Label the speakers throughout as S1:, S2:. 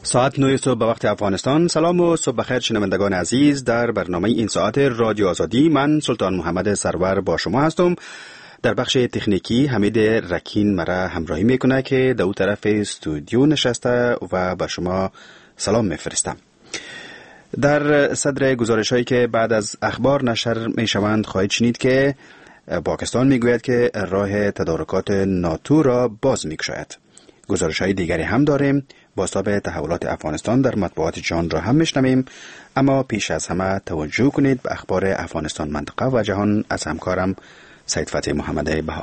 S1: ساعت 9 صبح به وقت افغانستان. سلام و صبح بخیر شنوندگان عزیز. در برنامه این ساعت رادیو آزادی من سلطان محمد سرور با شما هستم. در بخش تکنیکی حمید رکین مرا همراهی میکنه که در اون طرف استودیو نشسته و به شما سلام میفرستم. در صدر گزارش هایی که بعد از اخبار نشر میشوند خواهید شنید که پاکستان میگوید که راه تدارکات ناتو را باز میگشاید. گزارش های دیگری هم داریم. بازتاب تحولات افغانستان در مطبوعات جهان را هم میشنویم، اما پیش از همه توجه کنید به اخبار افغانستان، منطقه و جهان از همکارم سید فتح محمد بها.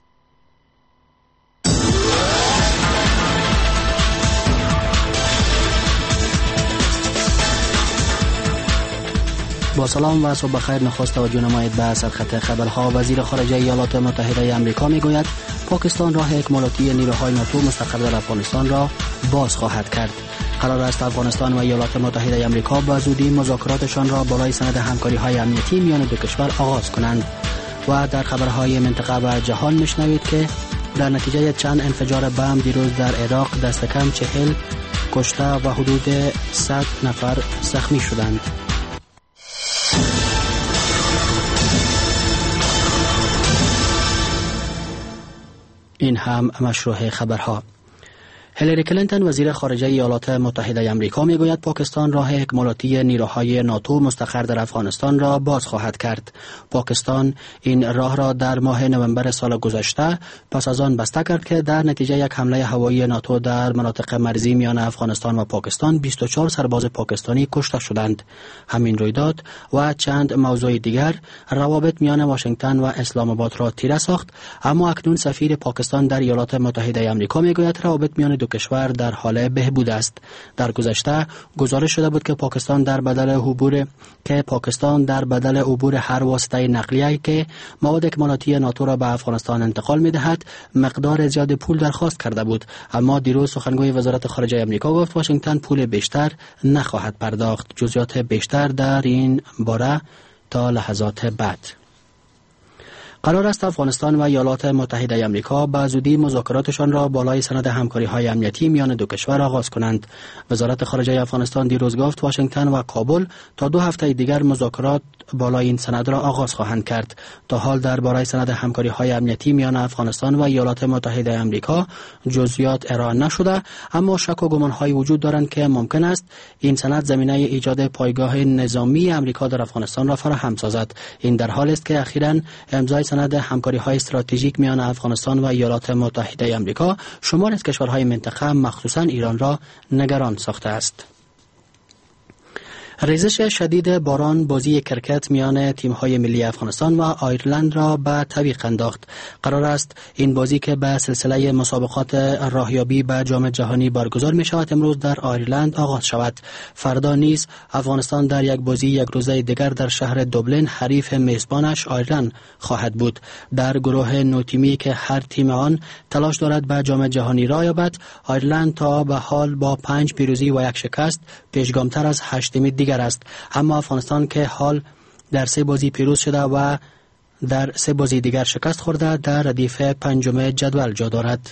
S2: با سلام و صبح بخیر. نخست توجه نمایید به سرخط خبرها. وزیر خارجه ایالات متحده آمریکا میگوید پاکستان راه اکمالاتی نیروهای ناتو مستقر در افغانستان را باز خواهد کرد. قرار است افغانستان و ایالات متحده آمریکا به زودی مذاکراتشان را بالای سند همکاری‌های امنیتی میان دو کشور آغاز کنند. و در خبرهای منطقه و جهان میشنوید که در نتیجه چند انفجار بم دیروز در عراق دست کم 40 کشته و حدود 100 نفر زخمی شدند. این هم مشروع خبرها. هیلاری کلینتون وزیر خارجه ایالات متحده آمریکا میگوید پاکستان راه اکمالاتی نیروهای ناتو مستقر در افغانستان را باز خواهد کرد. پاکستان این راه را در ماه نوامبر سال گذشته پس از آن بسته کرد که در نتیجه یک حمله هوایی ناتو در مناطق مرزی میان افغانستان و پاکستان 24 سرباز پاکستانی کشته شدند. همین رویداد و چند موضوع دیگر روابط میان واشنگتن و اسلام آباد را تیره ساخت، اما اکنون سفیر پاکستان در ایالات متحده آمریکا میگوید روابط میان دو کشور در حال بهبود است. در گذشته گزارش شده بود که پاکستان در بدل عبور هر واسطه نقلیه‌ای که مواد اکمالاتی ناتو را به افغانستان انتقال می‌دهد مقدار زیاد پول درخواست کرده بود، اما دیروز سخنگوی وزارت خارجه آمریکا گفت واشنگتن پول بیشتر نخواهد پرداخت. جزئیات بیشتر در این باره تا لحظات بعد. قرار است افغانستان و ایالات متحده آمریکا به زودی مذاکراتشان را بالای سند همکاری‌های امنیتی میان دو کشور آغاز کنند. وزارت خارجه افغانستان دیروز گفت واشنگتن و کابل تا 2 هفته دیگر مذاکرات بالای این سند را آغاز خواهند کرد. تا حال درباره سند همکاری‌های امنیتی میان افغانستان و ایالات متحده آمریکا جزئیات ارائه نشده، اما شک و گمان‌های وجود دارند که ممکن است این سند زمینه ایجاد پایگاه نظامی امریکا در افغانستان را فراهم سازد. این در حالی است که اخیراً امضای سند همکاری‌های استراتژیک میان افغانستان و ایالات متحده آمریکا شمار از کشورهای منطقه مخصوصاً ایران را نگران ساخته است. ریزش شدید باران بازی کرکت میان تیم‌های ملی افغانستان و آیرلند را به تعویق انداخت. قرار است این بازی که به سلسله مسابقات راهیابی به جام جهانی برگزار می‌شود امروز در آیرلند آغاز شود. فردا نیز افغانستان در یک بازی یک روزه دیگر در شهر دوبلین حریف میزبانش آیرلند خواهد بود. در گروه 9 تیمی که هر تیم آن تلاش دارد به جام جهانی راه یابد، آیرلند تا به حال با 5 پیروزی و 1 شکست پیشگامتر از 8 تیم دیگر است، اما افغانستان که حال در 3 بازی پیروز شده و در 3 بازی دیگر شکست خورده در ردیف 5 جدول جا دارد.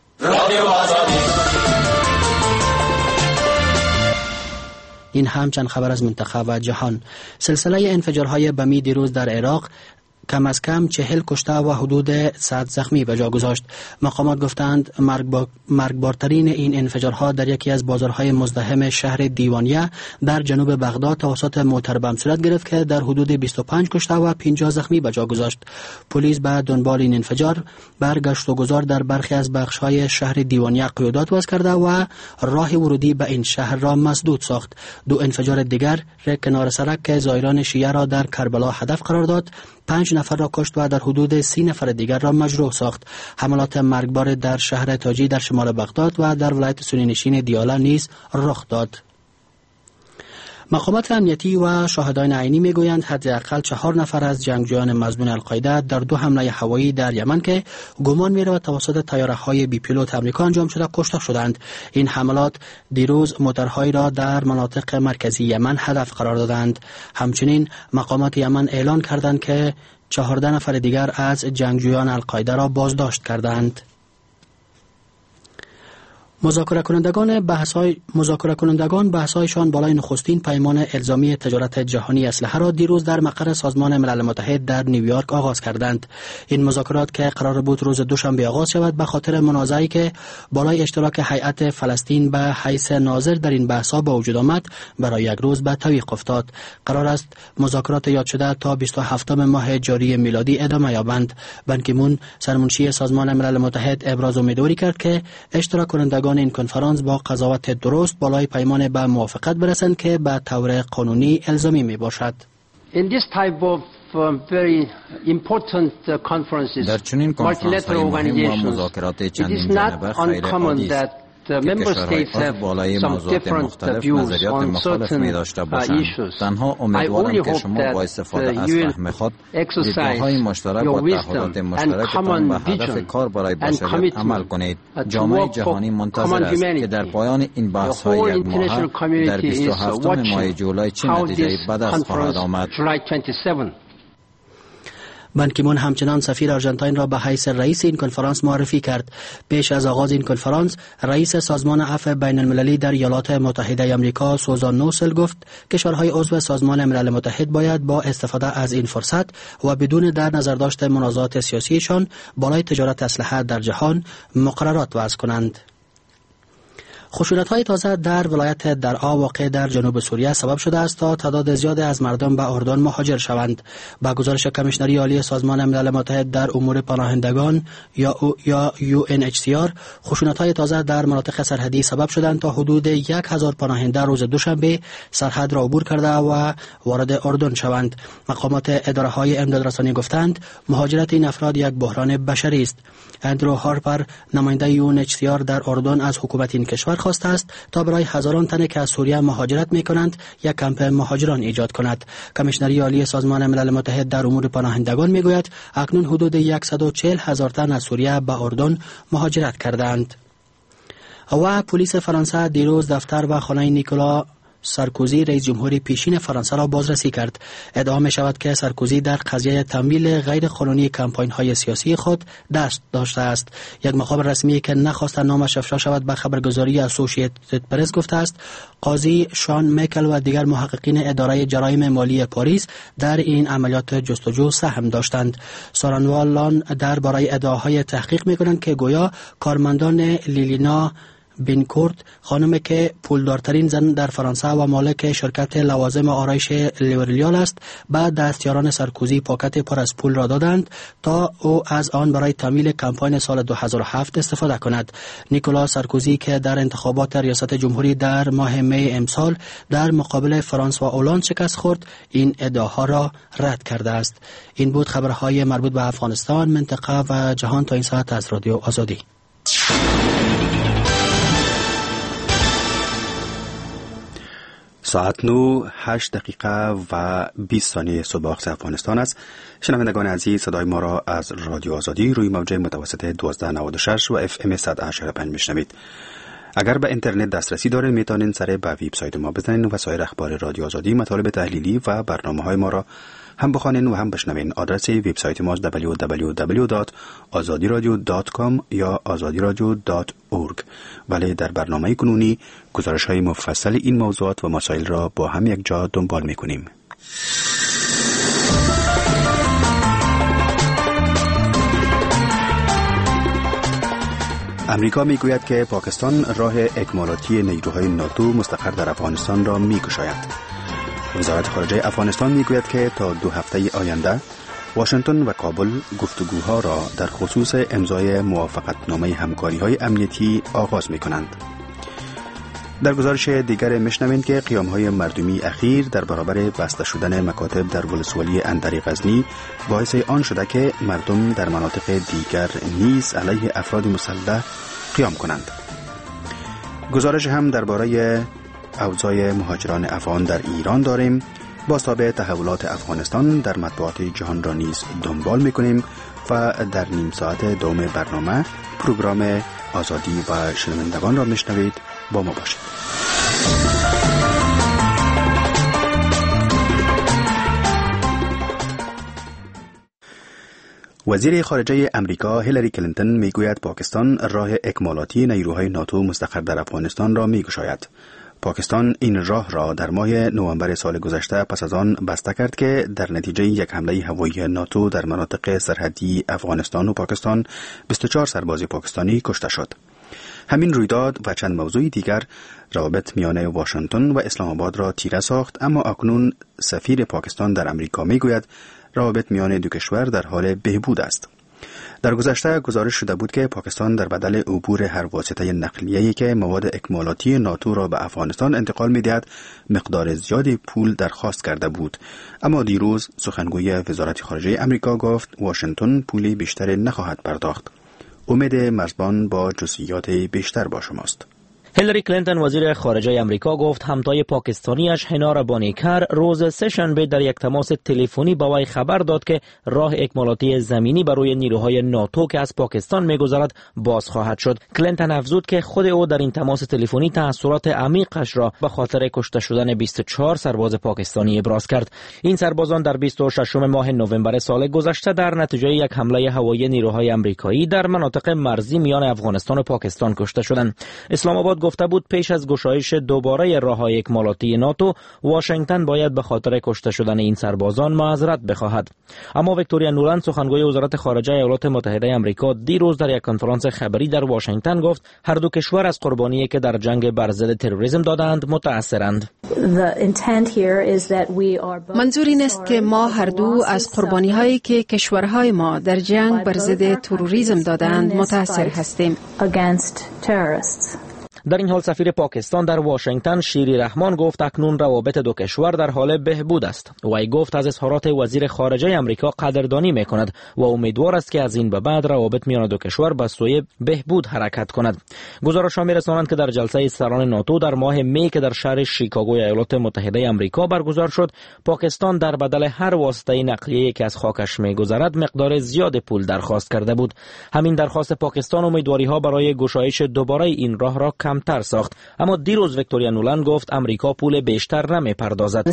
S2: این هم چند خبر از منطقه و جهان. سلسله انفجارهای بمی دیروز در عراق کم از کم 40 کشته و حدود 100 زخمی به جا گذاشت. مقامات گفتند مرگبارترین این انفجارها در یکی از بازارهای مزدحم شهر دیوانیه در جنوب بغداد توسط موتر بم صورت گرفت که در حدود 25 کشته و 50 زخمی به جا گذاشت. پلیس به دنبال این انفجار برگشت و گذار در برخی از بخش‌های شهر دیوانیه قیادات وضع کرده و راه ورودی به این شهر را مسدود ساخت. 2 انفجار دیگر کنار سرک که زائران شیعه را در کربلا هدف قرار داد 5 نفر را کشت و در حدود 30 نفر دیگر را مجروح ساخت. حملات مرگبار در شهر تاجی در شمال بغداد و در ولایت سنی نشین دیاله نیز رخ داد. مقامات امنیتی و شاهدان عینی میگویند حداقل 4 نفر از جنگجویان مظنون القاعده در 2 حمله هوایی در یمن که گمان می‌رود توسط طیاره‌های بی پیلوت آمریکا انجام شده کشته شدند. این حملات دیروز موترهایی را در مناطق مرکزی یمن هدف قرار دادند. همچنین مقامات یمن اعلان کردند که 14 نفر دیگر از جنگجویان القاعده را بازداشت کردند. مذاکره کنندگان بحث‌هایشان بالای نخستین پیمان الزامی تجارت جهانی اسلحه را دیروز در مقر سازمان ملل متحد در نیویورک آغاز کردند. این مذاکرات که قرار بود روز دوشنبه آغاز شود به خاطر منازعه‌ای که بالای اشتراک هیئت فلسطین به حیث ناظر در این بحث‌ها به وجود آمد برای یک روز به تعویق افتاد. قرار است مذاکرات یاد شده تا 27 ماه جاری میلادی ادامه یابند. بان کی مون سرمنشی سازمان ملل متحد ابراز امیدواری کرد که اشتراک کنندگان این کنفرانس با قضاوت درست بالای پیمان به موافقت برسند که به طور قانونی الزامی می باشد.
S3: در چنین کنفرانس‌های مهم و مذاکرات چندین جانبه خیر عادی است که کشورهای عضو بالای موضوعات مختلف نظریات مخالف می داشته باشند. تنها امیدوارم که شما با استفاده از فهم خود دیدگاه‌های مشترک و تعهدات مشترکتان به هدف کار برای بشریت عمل کنید. جامعه جهانی منتظر است که در پایان این بحث‌های یک ماهه در 27 ماه جولای چه نتیجه‌ای به دست خواهد آمد.
S2: بان کی مون همچنان سفیر آرژانتین را به حیث رئیس این کنفرانس معرفی کرد. پیش از آغاز این کنفرانس، رئیس سازمان عفو بین المللی در ایالات متحده آمریکا سوزان نوسل گفت کشورهای عضو سازمان ملل متحد باید با استفاده از این فرصت و بدون در نظر داشت منازعات سیاسیشان بالای تجارت اسلحه در جهان مقررات وضع کنند. خشونت‌های تازه در ولایت درعا واقع در جنوب سوریه سبب شده است تا تعداد زیادی از مردم به اردن مهاجر شوند. با گزارش کمیشنری عالی سازمان ملل متحد در امور پناهندگان یا UNHCR، خشونت‌های تازه در مناطق سرحدی سبب شدند تا حدود 1000 پناهنده روز دوشنبه سرحد را عبور کرده و وارد اردن شوند. مقامات اداره‌های امدادرسانی گفتند مهاجرت این افراد یک بحران بشری است. اندرو هارپر، نماینده UNHCR در اردن، از حکومت این کشور خواسته است تا برای هزاران تن که از سوریه مهاجرت می‌کنند یک کمپ مهاجران ایجاد کند. کمیشنری عالی سازمان ملل متحد در امور پناهندگان می‌گوید اکنون حدود 140,000 تن از سوریه به اردن مهاجرت کردند. و پلیس فرانسه دیروز دفتر و خانه نیکولا سارکوزی رئیس جمهور پیشین فرانسه را بازرسی کرد. ادعا می شود که سارکوزی در قضیه تمویل غیر قانونی کمپاین های سیاسی خود دست داشته است. یک مقام رسمی که نخواست نامش افشا شود به خبرگزاری اسوسییتد پرس گفته است قاضی شان میکل و دیگر محققین اداره جرایم مالی پاریس در این عملیات جستجو سهم داشتند. سارانوالان درباره ادعاهای تحقیق می کنند که گویا کارمندان لیلینا بینکورت، خانمی که پولدارترین زن در فرانسه و مالک شرکت لوازم آرایش لوریال است، بعد دستیاران سارکوزی پاکت پر از پول را دادند تا او از آن برای تمویل کمپاین سال 2007 استفاده کند. نیکولا سارکوزی که در انتخابات ریاست جمهوری در ماه می امسال در مقابل فرانس و اولند شکست خورد، این ادعاها را رد کرده است. این بود خبرهای مربوط به افغانستان، منطقه و جهان تا این ساعت از رادیو آزادی.
S1: ساعت 8 دقیقه و 20 ثانیه صبح وقت افغانستان است. شنوندگان عزیز، صدای ما را از رادیو آزادی روی موج متوسط 1296 و FM 100.5 میشنوید. اگر به اینترنت دسترسی دارید میتونید سر به وبسایت ما بزنید و سایر اخبار رادیو آزادی، مطالب تحلیلی و برنامه‌های ما را هم بخوانید و هم بشنوید. آدرس وبسایت ما www.azadiradio.com یا azadiradio.org. ولی در برنامه کنونی گزارش‌های مفصل این موضوعات و مسائل را با هم یک جا دنبال می‌کنیم. امریکا میگوید که پاکستان راه اکمالاتی نیروهای ناتو مستقر در افغانستان را می‌گشاید. وزارت خارجه افغانستان میگوید که تا 2 هفته آینده واشنگتن و کابل گفتگوها را در خصوص امضای موافقتنامه همکاری‌های امنیتی آغاز می‌کنند. در گزارش دیگر میشنوید که قیام‌های مردمی اخیر در برابر بسته شدن مکاتب در ولسوالی اندری غزنی باعث آن شده که مردم در مناطق دیگر نیز علیه افراد مسلح قیام کنند. گزارش هم درباره اوضاع مهاجران افغان در ایران داریم. با تابع تحولات افغانستان در مطبوعات جهان را نیز دنبال می‌کنیم و در نیم ساعت دوم برنامه پروگرام آزادی و شنوندگان را میشنوید. با ما باشید. وزیر خارجه امریکا هیلاری کلینتون میگوید پاکستان راه اکمالاتی نیروهای ناتو مستقر در افغانستان را میگشاید. پاکستان این راه را در ماه نوامبر سال گذشته پس از آن بسته کرد که در نتیجه یک حمله هوایی ناتو در مناطق سرحدی افغانستان و پاکستان 24 سرباز پاکستانی کشته شد. همین رویداد و چند موضوع دیگر روابط میان واشنگتن و اسلام آباد را تیره ساخت، اما اکنون سفیر پاکستان در امریکا میگوید روابط میان دو کشور در حال بهبود است. در گذشته گزارش شده بود که پاکستان در بدل عبور هر واسطه نقلیه‌ای که مواد اکمالاتی ناتو را به افغانستان انتقال می‌دهد مقدار زیادی پول درخواست کرده بود، اما دیروز سخنگوی وزارت خارجه امریکا گفت واشنگتن پولی بیشتر نخواهد پرداخت. امید مرزبان با جزئیات بیشتر با شماست.
S4: هیلاری کلینتون وزیر خارجه امریکا گفت همتای پاکستانیش هنار بانیکر روز سه‌شنبه در یک تماس تلفنی با وی خبر داد که راه اکمالاتی زمینی برای نیروهای ناتو که از پاکستان می‌گذرد باز خواهد شد. کلینتون افزود که خود او در این تماس تلفنی تأثیرات عمیقش را به خاطر کشته شدن 24 سرباز پاکستانی ابراز کرد. این سربازان در 26 ماه نوامبر سال گذشته در نتیجه یک حمله هوایی نیروهای آمریکایی در مناطق مرزی میان افغانستان و پاکستان کشته شدند. اسلام آباد گفته بود پیش از گشایش دوباره راه‌های اکمالاتی ناتو واشنگتن باید به خاطر کشته شدن این سربازان معذرت بخواهد. اما ویکتوریا نولند سخنگوی وزارت خارجه ایالات متحده آمریکا دیروز در یک کنفرانس خبری در واشنگتن گفت هر دو کشور از قربانی که در جنگ بر ضد تروریسم دادند متأثرند.
S5: منظور این است که ما هر دو از قربانی‌هایی که کشورهای ما در جنگ بر ضد تروریسم دادند متأثر هستیم.
S4: در این حال سفیر پاکستان در واشنگتن شیری رحمان گفت اکنون روابط دو کشور در حال بهبود است. وی گفت از اظهارات وزیر خارجه آمریکا قدردانی می‌کند و امیدوار است که از این به بعد روابط میان دو کشور به سوی بهبود حرکت کند. گزارش‌ها می‌رسانند که در جلسه سران ناتو در ماه می که در شهر شیکاگو ایالات متحده آمریکا برگزار شد، پاکستان در بدل هر واسطه نقلیه‌ای که از خاکش می‌گذرد مقدار زیاد پول درخواست کرده بود. همین درخواست پاکستان امیدواری‌ها برای گشایش دوباره این راه را کمتر ساخت، اما دیروز ویکتوریا نولند گفت امریکا پول بیشتر نمی‌پردازد.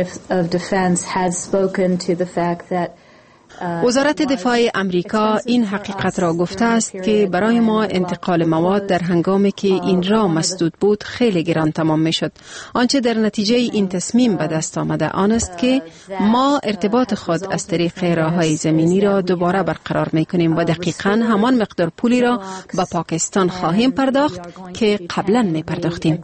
S5: وزارت دفاع امریکا این حقیقت را گفته است که برای ما انتقال مواد در هنگامی که این راه مسدود بود خیلی گران تمام می شد. آنچه در نتیجه این تصمیم به دست آمده آن است که ما ارتباط خود از طریق راه‌های زمینی را دوباره برقرار می کنیم و دقیقاً همان مقدار پولی را به پاکستان خواهیم پرداخت که قبلا می پرداختیم.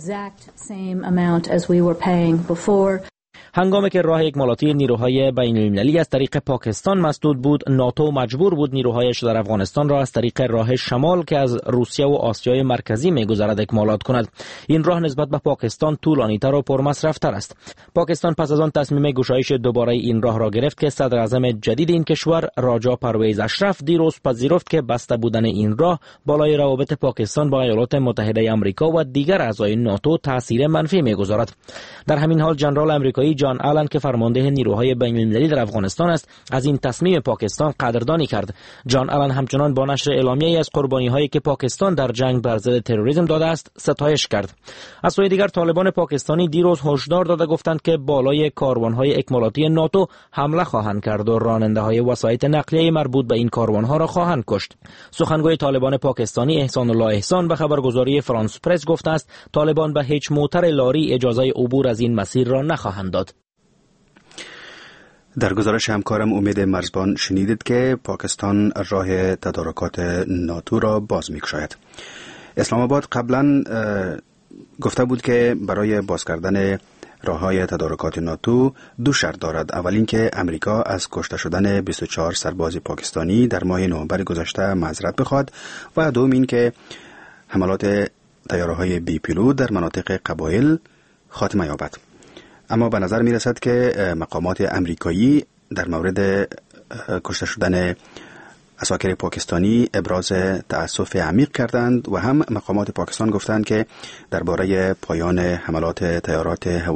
S4: هنگامی که راه اکمالاتی نیروهای بین‌المللی از طریق پاکستان مسدود بود، ناتو مجبور بود نیروهایش در افغانستان را از طریق راه شمال که از روسیه و آسیای مرکزی می‌گذرد اکمالات کند. این راه نسبت به پاکستان طولانی‌تر و پرمصرف‌تر است. پاکستان پس از آن تصمیم گشایش دوباره این راه را گرفت که صدر اعظم جدید این کشور راجا پرویز اشرف دیروز پذیرفت که بسته بودن این راه بالای روابط پاکستان با ایالات متحده آمریکا و دیگر اعضای ناتو تاثیر منفی می‌گذارد. در همین حال ژنرال آمریکایی جان آلن که فرمانده نیروهای بین‌المللی در افغانستان است از این تصمیم پاکستان قدردانی کرد. جان آلن همچنان با نشر اعلامیه‌ای از قربانی‌هایی که پاکستان در جنگ بر ضد تروریسم داده است ستایش کرد. از سوی دیگر طالبان پاکستانی دیروز هشدار داده گفتند که بالای کاروان‌های اکمالاتی ناتو حمله خواهند کرد و راننده‌های وسایط نقلیه مربوط به این کاروان‌ها را خواهند کشت. سخنگوی طالبان پاکستانی احسان الله احسان به خبرگزاری فرانس پرس گفته است طالبان به هیچ موتر لاری اجازه عبور از این مسیر را نخواهند داد.
S1: در گزارش همکارم امید مرزبان شنیدید که پاکستان راه تدارکات ناتو را باز می‌گشاید. اسلام آباد قبلا گفته بود که برای باز کردن راه‌های تدارکات ناتو دو شرط دارد. اول اینکه امریکا از کشته شدن 24 سرباز پاکستانی در ماه نوامبر گذشته معذرت بخواهد و دوم اینکه حملات طیاره‌های بی پیلوت در مناطق قبایل خاتمه یابد. اما به نظر می رسد که مقامات امریکایی در مورد کشته شدن عساکر پاکستانی ابراز تأسف عمیق کردند و هم مقامات پاکستان گفتند که درباره پایان حملات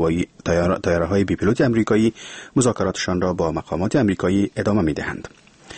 S1: طیاره‌های بی پیلوت امریکایی مذاکراتشان را با مقامات امریکایی ادامه می دهند.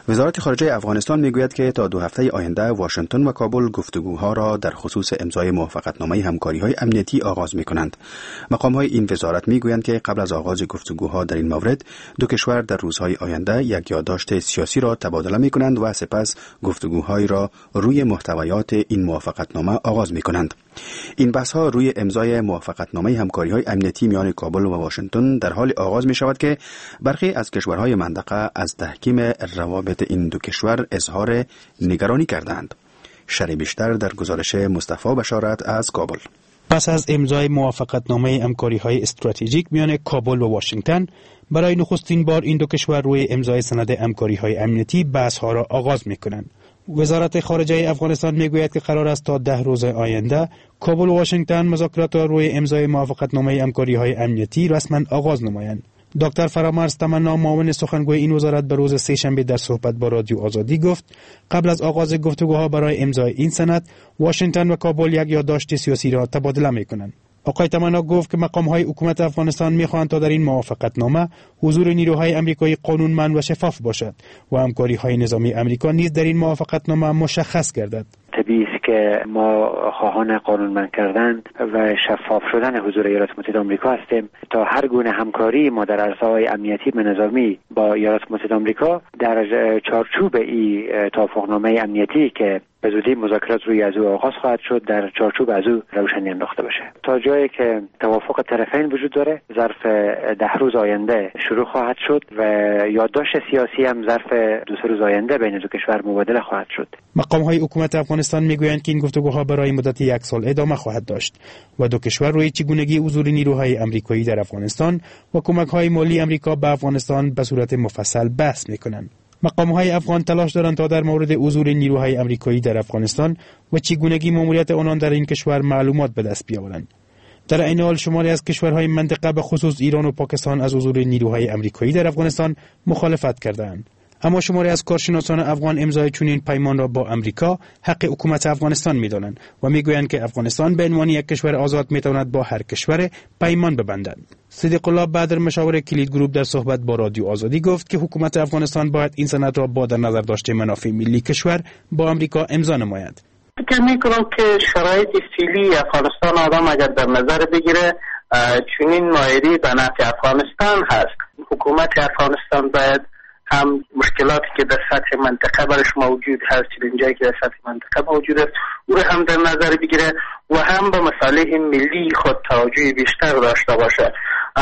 S1: وزارت خارجه افغانستان میگوید که تا 2 هفته آینده واشنگتن و کابل گفتگوها را در خصوص امضای موافقتنامه همکاری‌های امنیتی آغاز می‌کنند. مقام‌های این وزارت میگویند که قبل از آغاز گفتگوها در این مورد دو کشور در روزهای آینده یک یادداشت سیاسی را تبادله می‌کنند و سپس گفتگوهای را روی محتویات این موافقتنامه آغاز می‌کنند. این بحث‌ها روی امضای موافقتنامه همکاری‌های امنیتی میان کابل و واشنگتن در حال آغاز می‌شود که برخی از کشورهای منطقه از تحکیم روابط این دو کشور اظهار نگرانی کردند. شرح بیشتر در گزارش مصطفی بشارت از کابل.
S6: پس از امضای موافقتنامه همکاری‌های استراتژیک میان کابل و واشنگتن، برای نخستین بار این دو کشور روی امضای سند همکاری‌های امنیتی بحث‌ها را آغاز می‌کنند. وزارت خارجه افغانستان میگوید که قرار است تا 10 روز آینده کابل و واشنگتن مذاکرات را روی امضای موافقتنامه همکاری‌های امنیتی رسما آغاز نمایند. دکتر فرامرز تمنا، معاون سخنگوی این وزارت، به روز سه‌شنبه در صحبت با رادیو آزادی گفت قبل از آغاز گفتگوها برای امضای این سند، واشنگتن و کابل یک یادداشت سیاسی را تبادله می‌کنند. آقای تمنا گفت که مقام‌های حکومت افغانستان می‌خواهند تا در این موافقتنامه حضور نیروهای آمریکایی قانونمند و شفاف باشد و همکاری‌های نظامی آمریکا نیز در این موافقتنامه مشخص گردد.
S7: طبیعی است که ما خواهان قانونمند کردن و شفاف شدن حضور ایالات متحده آمریکا هستیم. تا هر گونه همکاری ما در عرصه‌های امنیتی و نظامی با ایالات متحده آمریکا در چارچوب این توافقنامه امنیتی که به زودی مذاکرات روی از او آغاز خواهد شد در چارچوب از او روشنی انداخته باشه. تا جایی که توافق طرفین وجود داره ظرف 10 روز آینده شروع خواهد شد و یادداشت سیاسی هم ظرف 2 روز آینده بین دو کشور مبادله خواهد شد.
S6: مقام‌های حکومت افغانستان میگویند که این گفتگوها برای مدت 1 سال ادامه خواهد داشت و دو کشور روی چگونگی حضور نیروهای آمریکایی در افغانستان و کمک‌های مالی آمریکا به افغانستان به صورت مفصل بحث می‌کنند. مقام‌های افغان تلاش دارند تا در مورد حضور نیروهای آمریکایی در افغانستان و چگونگی ماموریت آنان در این کشور معلومات به دست بیاورند. در این حال شماری از کشورهای منطقه به خصوص ایران و پاکستان از حضور نیروهای آمریکایی در افغانستان مخالفت کردند. اما شماری از کارشناسان افغان امضای چنین پیمان را با امریکا حق حکومت افغانستان می‌دانند و می‌گویند که افغانستان به عنوان یک کشور آزاد می‌تواند با هر کشور پیمان ببندد. صدیق الله بدر، مشاور کلید گروپ، در صحبت با رادیو آزادی گفت که حکومت افغانستان باید این سند را با در نظر داشته منافع ملی کشور با امریکا امضا نماید.
S8: فکر می‌کنم که شرایط فعلی افغانستان آدم اگر در نظر بگیره چنین مایری به نفع افغانستان هست. حکومت افغانستان باید هم مشکلاتی که در سطح منطقه برش موجود هست، چالنجایی که در سطح منطقه موجود است، او را هم در نظر بگیره و هم به مصالح ملی خود توجه بیشتر داشته باشه.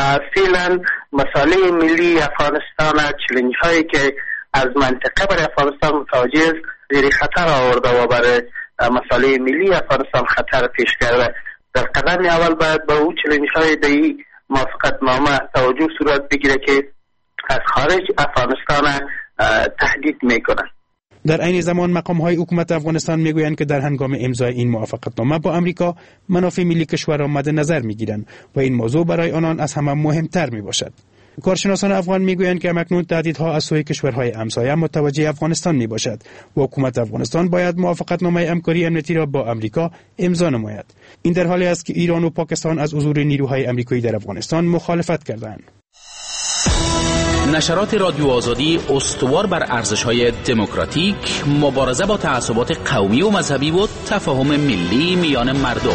S8: فعلا مصالح ملی افغانستان، چالنج‌هایی که از منطقه برای افغانستان متوجه است، زیر خطر آورده و برای مصالح ملی افغانستان خطر پیش کرده. در قدم اول باید به او چالنج‌های در موافقتنامه توجه صورت بگیره که از خارج افغانستان تهدید میکنند.
S6: در عین زمان مقام‌های حکومت افغانستان میگویند که در هنگام امضای این موافقتنامه با امریکا منافع ملی کشور را مد نظر میگیرند و این موضوع برای آنان از همه مهمتر میباشد. کارشناسان افغان میگویند که اکنون تهدیدها از سوی کشورهای همسایه متوجه افغانستان میباشد و حکومت افغانستان باید موافقتنامه همکاری امنیتی را با امریکا امضا نماید. این در حالی است که ایران و پاکستان از حضور نیروهای آمریکایی در افغانستان مخالفت کردند.
S9: نشرات رادیو آزادی استوار بر ارزش‌های دموکراتیک، مبارزه با تعصبات قومی و مذهبی و تفاهم ملی میان مردم.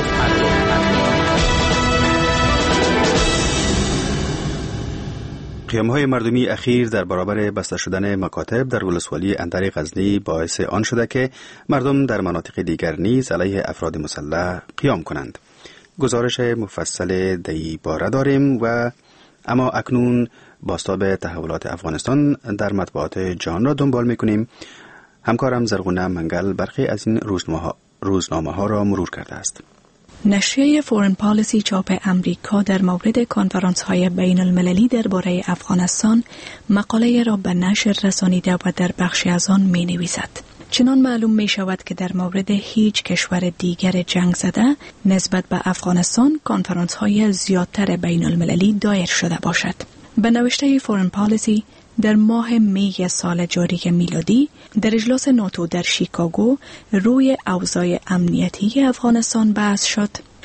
S1: قیام‌های مردمی اخیر در برابر بسته شدن مکاتب در ولسوالی اندر غزنی باعث آن شده که مردم در مناطق دیگر نیز علیه افراد مسلح قیام کنند. گزارش مفصل در این باره داریم و اما اکنون بازتاب تحولات افغانستان در مطبوعات جهان را دنبال می‌کنیم. همکارم زرغونه منگل برخی از این روزنامه‌ها را مرور کرده است.
S10: نشریه فورن پالیسی چاپ امریکا در مورد کنفرانس‌های بین المللی درباره افغانستان مقاله را به نشر رسانیده و در بخشی از آن می‌نویسد: چنان معلوم می شود که در مورد هیچ کشور دیگر جنگ زده نسبت به افغانستان کنفرانس‌های زیادتر بین المللی دایر شده باشد. به نوشته فورن پالیسی، در ماه می سال جاری میلادی در اجلاس ناتو در شیکاگو روی اوضاع امنیتی افغانستان بحث شد.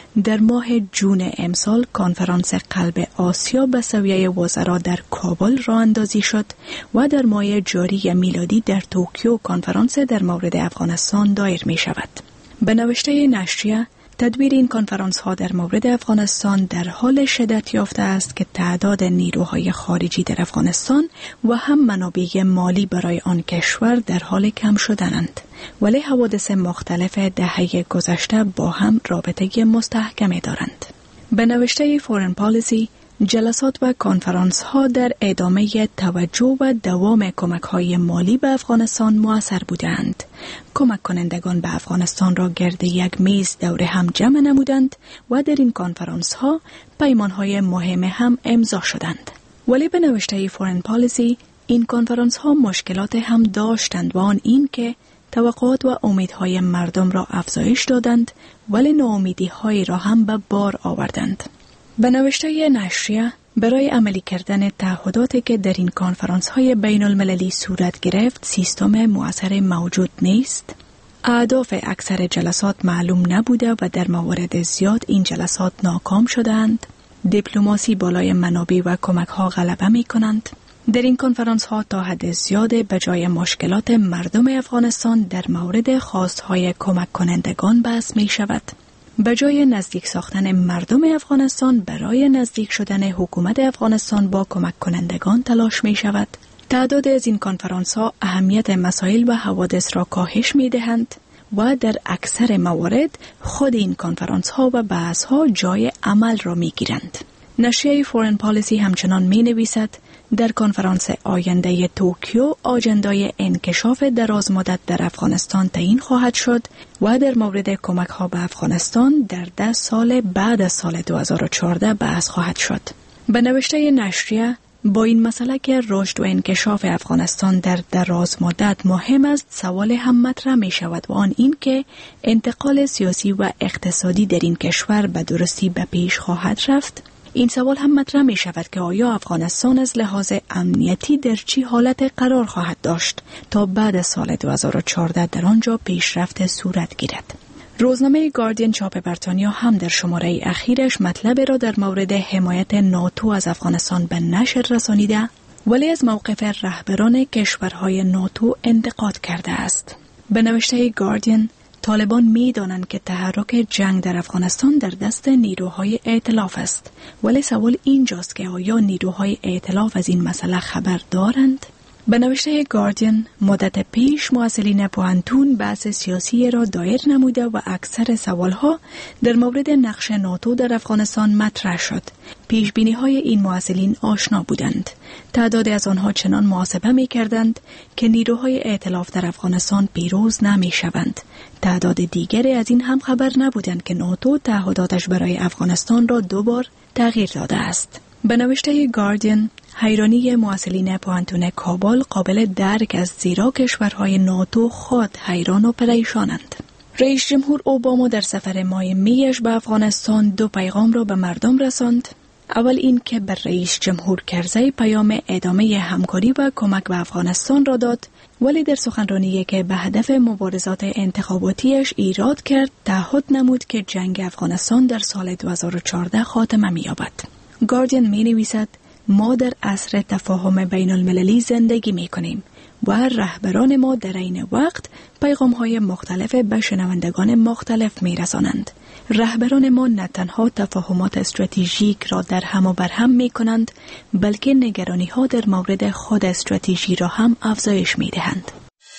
S10: در ماه جون امسال کنفرانس قلب آسیا به سویه وزرا در کابل راه اندازی شد و در ماه جاری میلادی در توکیو کنفرانس در مورد افغانستان دایر می شود. به نوشته نشریه، تدبیر این کنفرانس ها در مورد افغانستان در حال شدت یافته است که تعداد نیروهای خارجی در افغانستان و هم منابع مالی برای آن کشور در حال کم شدنند، ولی حوادث مختلف دهه گذشته با هم رابطه مستحکمی دارند. به نوشته فورن پالیسی، جلسات و کنفرانس ها در ادامه توجه و دوام کمک های مالی به افغانستان مؤثر بودند. کمک کنندگان به افغانستان را گرد یک میز دور هم جمع نمودند و در این کنفرانس ها پیمان های مهم هم امضا شدند. ولی به نوشته فورن پالیسی، این کنفرانس ها مشکلات هم داشتند و آن این که توقعات و امیدهای مردم را افزایش دادند ولی ناامیدی های را هم به بار آوردند. به نوشته نشریه، برای عملی کردن تعهداتی که در این کنفرانس های بین المللی صورت گرفت سیستم مؤثر موجود نیست. اهداف اکثر جلسات معلوم نبوده و در موارد زیاد این جلسات ناکام شدند. دیپلماسی بالای منابع و کمک ها غلبه می کنند. در این کنفرانس ها تا حد زیاد به جای مشکلات مردم افغانستان در مورد خواستهای کمک کنندگان بحث می شود. به جای نزدیک ساختن مردم افغانستان برای نزدیک شدن حکومت افغانستان با کمک کنندگان تلاش می شود. تعداد از این کنفرانس ها اهمیت مسائل و حوادث را کاهش می دهند و در اکثر موارد خود این کنفرانس ها و بحث ها جای عمل را می گیرند. نشریه فورن پالیسی همچنان می نویسد در کنفرانس آینده توکیو آجندای انکشاف دراز مدت در افغانستان تعیین خواهد شد و در مورد کمک ها به افغانستان در 10 سال بعد از سال 2014 بحث خواهد شد. به نوشته نشریه، با این مسئله که رشد و انکشاف افغانستان در دراز مدت مهم است، سوال هم مطرح می شود و آن این که انتقال سیاسی و اقتصادی در این کشور به درستی به پیش خواهد رفت. این سوال هم مطرح می شود که آیا افغانستان از لحاظ امنیتی در چی حالت قرار خواهد داشت تا بعد از سال 2014 در آنجا پیشرفت صورت گیرد. روزنامه گاردین چاپ بریتانیا هم در شماره اخیرش مطلب را در مورد حمایت ناتو از افغانستان به نشر رسانیده ولی از موقف رهبران کشورهای ناتو انتقاد کرده است. به نوشته گاردین، طالبان می دانند که تحرک جنگ در افغانستان در دست نیروهای ائتلاف است، ولی سوال اینجاست که آیا نیروهای ائتلاف از این مسئله خبر دارند؟ به نوشته گاردین، مدت پیش مسئولین پوهنتون بحث سیاسی را دایر نموده و اکثر سوالها در مورد نقش ناتو در افغانستان مطرح شد. پیش بینی های این مسئولین آشنا بودند. تعداد از آنها چنان محاسبه می کردند که نیروهای ائتلاف در افغانستان پیروز نمی شوند. تعداد دیگری از این هم خبر نبودند که ناتو تعهداتش برای افغانستان را 2 بار تغییر داده است. به نوشته گاردین، حیرانی مسئولین پوهنتون کابل قابل درک است، زیرا کشورهای ناتو خود حیران و پریشانند. رئیس جمهور اوباما در سفر ماه میش به افغانستان 2 پیغام را به مردم رساند. اول این که به رئیس جمهور کرزی پیام ادامه همکاری و کمک به افغانستان را داد، ولی در سخنرانی که به هدف مبارزات انتخاباتیش ایراد کرد، تعهد نمود که جنگ افغانستان در سال 2014 خاتمه می‌یابد. گاردین می‌نویسد: ما در عصر تفاهم بین المللی زندگی می کنیم و رهبران ما در این وقت پیغام‌های مختلف به شنوندگان مختلف می رسانند. رهبران ما نه تنها تفاهمات استراتژیک را در هم و بر هم می کنند، بلکه نگرانی‌ها در مورد خود استراتژی را هم افزایش می دهند.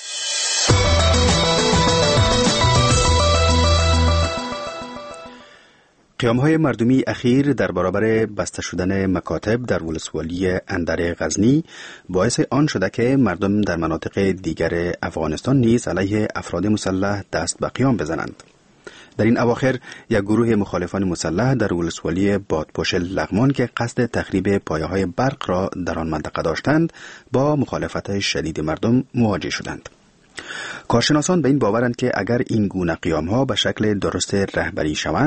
S1: قیام‌های مردمی اخیر در برابر بسته شدن مکاتب در ولسوالی اندر غزنی باعث آن شده که مردم در مناطق دیگر افغانستان نیز علیه افراد مسلح دست به قیام بزنند. در این اواخر یک گروه مخالفان مسلح در ولسوالی بادپشت لغمان که قصد تخریب پایه‌های برق را در آن منطقه داشتند با مخالفت شدید مردم مواجه شدند. کارشناسان به این باورند که اگر این گونه قیام‌ها به شکل درست رهبری شوند،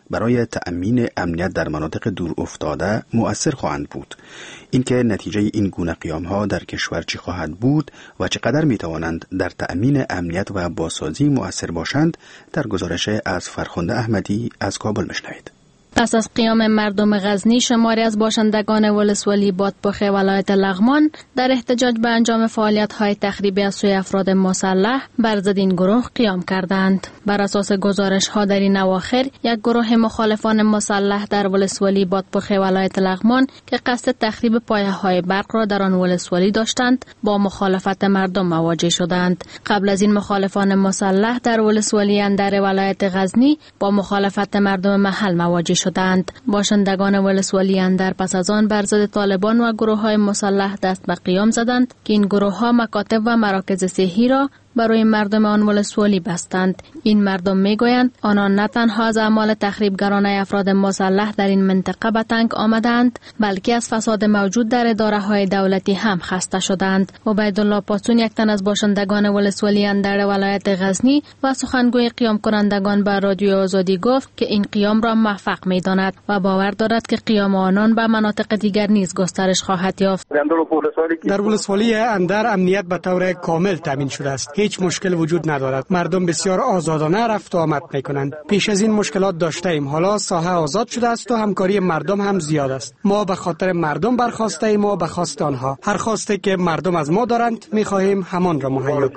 S1: برای تأمین امنیت در مناطق دور افتاده مؤثر خواهند بود. اینکه نتیجه این گونه قیام‌ها در کشور چی خواهد بود و چقدر می‌توانند در تأمین امنیت و بازسازی مؤثر باشند، در گزارش از فرخنده احمدی از کابل میشنوید.
S11: پس از قیام مردم غزنی، شماری از باشندگان ولسوالی بادپخه ولایت لغمان در احتجاج به انجام فعالیت‌های تخریبی از سوی افراد مسلح بر ضد این گروه قیام کردند. بر اساس گزارش‌ها در این اواخر، یک گروه مخالفان مسلح در ولسوالی بادپخه ولایت لغمان که قصد تخریب پایه‌های برق را در آن ولسوالی داشتند، با مخالفت مردم مواجه شدند. قبل از این مخالفان مسلح در ولسوالی اندر ولایت غزنی با مخالفت مردم محل مواجه شدند. باشندگان ولسوالی اندر پس از آن بر ضد طالبان و گروه‌های مسلح دست به قیام زدند که این گروه‌ها مکاتب و مراکز صحی را برای مردم آن ولسوالی بستند. این مردم میگویند آنان نه تنها از اعمال تخریبگرانه افراد مسلح در این منطقه به تنگ آمدند، بلکه از فساد موجود در اداره‌های دولتی هم خسته شدند. عبیدالله پاسون، یک تن از باشندگان ولسوالی اندر ولایت غزنی و سخنگوی قیام کنندگان به رادیو آزادی گفت که این قیام را موفق می‌داند و باور دارد که قیام آنان به مناطق دیگر نیز گسترش خواهد یافت.
S12: در ولسوالی اندر امنیت به طور کامل تامین شده است. هیچ مشکل وجود ندارد. مردم بسیار آزادانه رفت و آمد میکنند. پیش از این مشکلات داشته ایم. حالا ساحه آزاد شده است و همکاری مردم هم زیاد است. ما به خاطر مردم برخاسته ایم و به خواست آنها. هر خواسته که مردم از ما دارند میخواهیم همان را مهیا.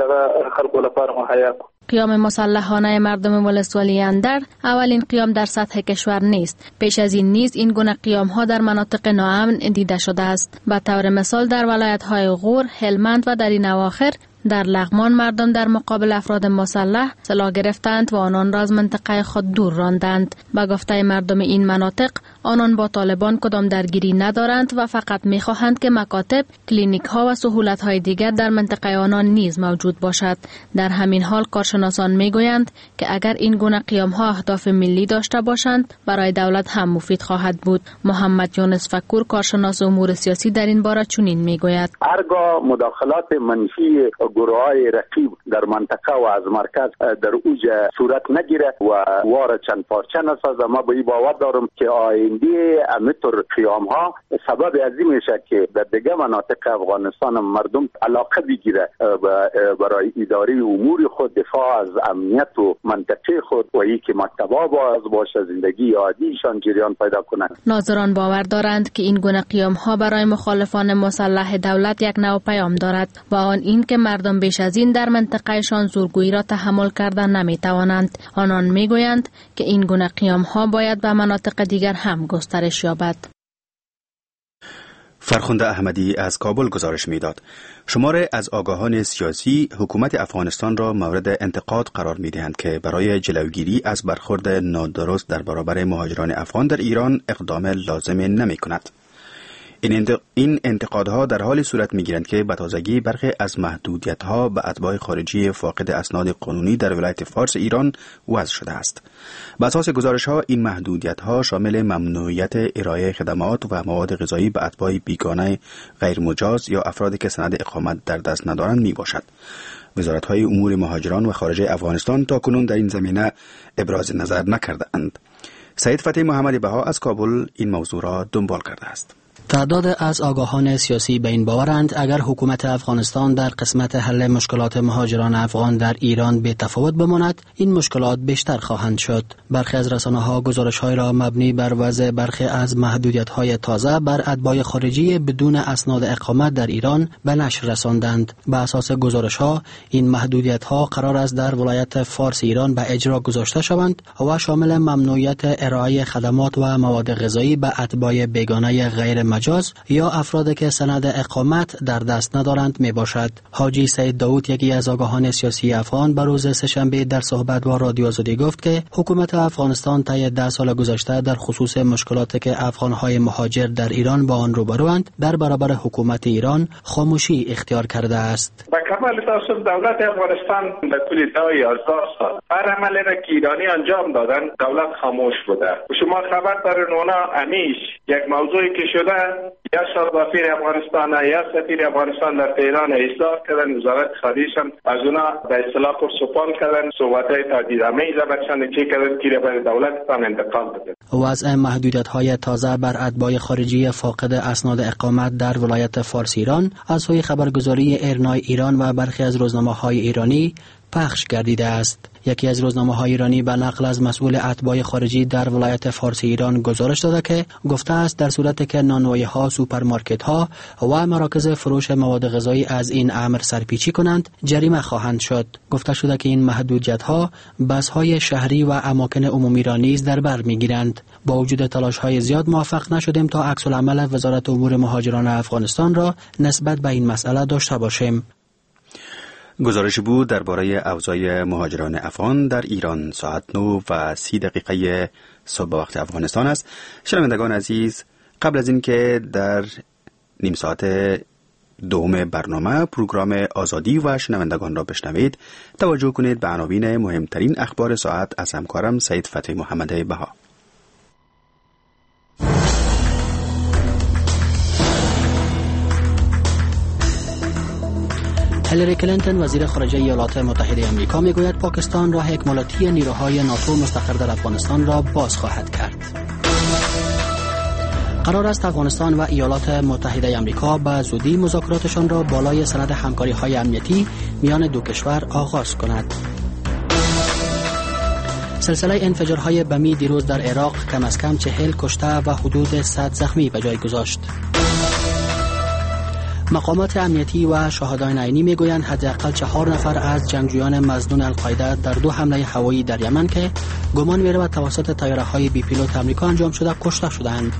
S11: قیام مسلحانه مردم ولسوالی اندر اولین قیام در سطح کشور نیست. پیش از این نیز این گونه قیام‌ها در مناطق ناامن دیده شده است. به طور مثال در ولایت‌های غور، هلمند و در این اواخر در لغمان مردم در مقابل افراد مسلح سلاح گرفتند و آنان را از منطقه خود دور راندند. به گفته مردم این مناطق، آنان با طالبان کدام درگیری ندارند و فقط می‌خواهند که مکاتب، کلینیک‌ها و سهولت‌های دیگر در منطقه آنان نیز موجود باشد. در همین حال کارشناسان می‌گویند که اگر این گونه قیام‌ها اهداف ملی داشته باشند، برای دولت هم مفید خواهد بود. محمد یونس فکور، کارشناس امور سیاسی، در این باره چنین می‌گوید:
S13: هرگاه مداخلات منفی گروه‌های رقیب در منطقه و از مرکز در اوج صورت نگیره و وار چند پارچه نسازه، ما به این باور دارم که آینده امیتر قیام‌ها سبب ازی میشه که در دیگه مناطق افغانستان مردم علاقه بگیره برای اداره امور خود، دفاع از امنیت و منطقه خود و ای که مکتبا باز باشه، زندگی عادیشان جریان پیدا کنند.
S11: ناظران باور دارند که این گونه قیام‌ها برای مخالفان مسلح دولت یک نوع پیام دارد و آن این که مردم بیش از این در منطقهشان زورگویی را تحمل کردن نمیتوانند. آنان میگویند که این گونه قیام‌ها باید به مناطق دیگر هم گسترش یابد.
S1: فرخنده احمدی از کابل گزارش میداد. شماره از آگاهان سیاسی حکومت افغانستان را مورد انتقاد قرار میدهند که برای جلوگیری از برخورد نادرست در برابر مهاجران افغان در ایران اقدام لازم نمی کند. این انتقادها در حال صورت می‌گیرند که به تازگی برخی از محدودیت‌ها به اتباع خارجی فاقد اسناد قانونی در ولایت فارس ایران وضع شده است. بر اساس گزارش‌ها این محدودیت‌ها شامل ممنوعیت ارائه خدمات و مواد غذایی به اتباع بیگانه غیر مجاز یا افرادی که سند اقامت در دست ندارند میباشد. وزارت‌های امور مهاجران و خارجه افغانستان تاکنون در این زمینه ابراز نظر نکرده‌اند. سید فتحی محمدی بها از کابل این موضوع را دنبال کرده است.
S2: تعداد از آگاهان سیاسی به این باورند اگر حکومت افغانستان در قسمت حل مشکلات مهاجران افغان در ایران به تفاوت بماند، این مشکلات بیشتر خواهند شد. برخی از رسانه‌ها گزارش‌های را مبنی بر وضع برخی از محدودیت‌های تازه بر اتباع خارجی بدون اسناد اقامت در ایران به نشر رساندند. به اساس گزارش‌ها این محدودیت‌ها قرار است در ولایت فارس ایران به اجرا گذاشته شوند و شامل ممنوعیت ارائه خدمات و مواد غذایی به اتباع بیگانه غیر مجاز یا افرادی که سند اقامت در دست ندارند می باشد. حاجی سید داود، یکی از آگاهان سیاسی افغان، به روز سه‌شنبه در صحبت با رادیو آزادی گفت که حکومت افغانستان طی 10 سال گذشته در خصوص مشکلاتی که افغان‌های مهاجر در ایران با آن روبروند در برابر حکومت ایران خاموشی اختیار کرده است.
S14: با کمال تاسف دولت افغانستان در طول 11 سال هر عملی را که ایرانی انجام دادن دولت خاموش بوده. شما خبر دارین اونا امیش یک موضوعی که شده یا سربافیر افغانستان یا سفیر افغانستان در تهران اصلاح کردن، وزارت خارجه هم از اونا به اصطلاح پرسپال کردن، صحبت‌های تهدیدآمیز برشان چی کردن که به دولتشان انتقال دادن.
S2: وضع محدودیت‌های تازه بر اتباع خارجی فاقد اسناد اقامت در ولایت فارس ایران از سوی خبرگزاری ایرنای ایران و برخی از روزنامه‌های ایرانی پخش گردیده است. یکی از روزنامه‌های ایرانی به نقل از مسئول اتباع خارجی در ولایت فارس ایران گزارش داده که گفته است در صورتی که نانوایی‌ها، سوپرمارکت‌ها و مراکز فروش مواد غذایی از این امر سرپیچی کنند، جریمه خواهند شد. گفته شده که این محدودیت‌ها بس‌های شهری و اماکن عمومی را نیز در بر می‌گیرند. با وجود تلاش‌های زیاد موفق نشدیم تا عکس‌العمل وزارت امور مهاجران افغانستان را نسبت به این مسئله داشته باشیم.
S1: گزارشی بود درباره اوضاع مهاجران افغان در ایران. ساعت 9:30 صبح وقت افغانستان است. شنوندگان عزیز، قبل از این که در نیم ساعت دوم برنامه پروگرام آزادی و شنوندگان را بشنوید، توجه کنید به عناوین مهمترین اخبار ساعت از همکارم سید فتحی محمد بها.
S2: هیلاری کلینتون وزیر خارجه ایالات متحده آمریکا میگوید پاکستان راه اکمالاتی نیروهای ناتو مستقر در افغانستان را باز خواهد کرد. قرار است افغانستان و ایالات متحده آمریکا به زودی مذاکراتشان را بالای سند همکاری‌های امنیتی میان دو کشور آغاز کند. سلسله انفجارهای بمی دیروز در عراق کم از کم 40 کشته و حدود 100 زخمی به جای گذاشت. مقامات امنیتی و شاهدان عینی میگویند حداقل 4 نفر از جنگجویان مظنون القاعده در 2 حمله هوایی در یمن که گمان می‌رود توسط طیاره‌های بی پیلوت آمریکا انجام شده کشته شدند.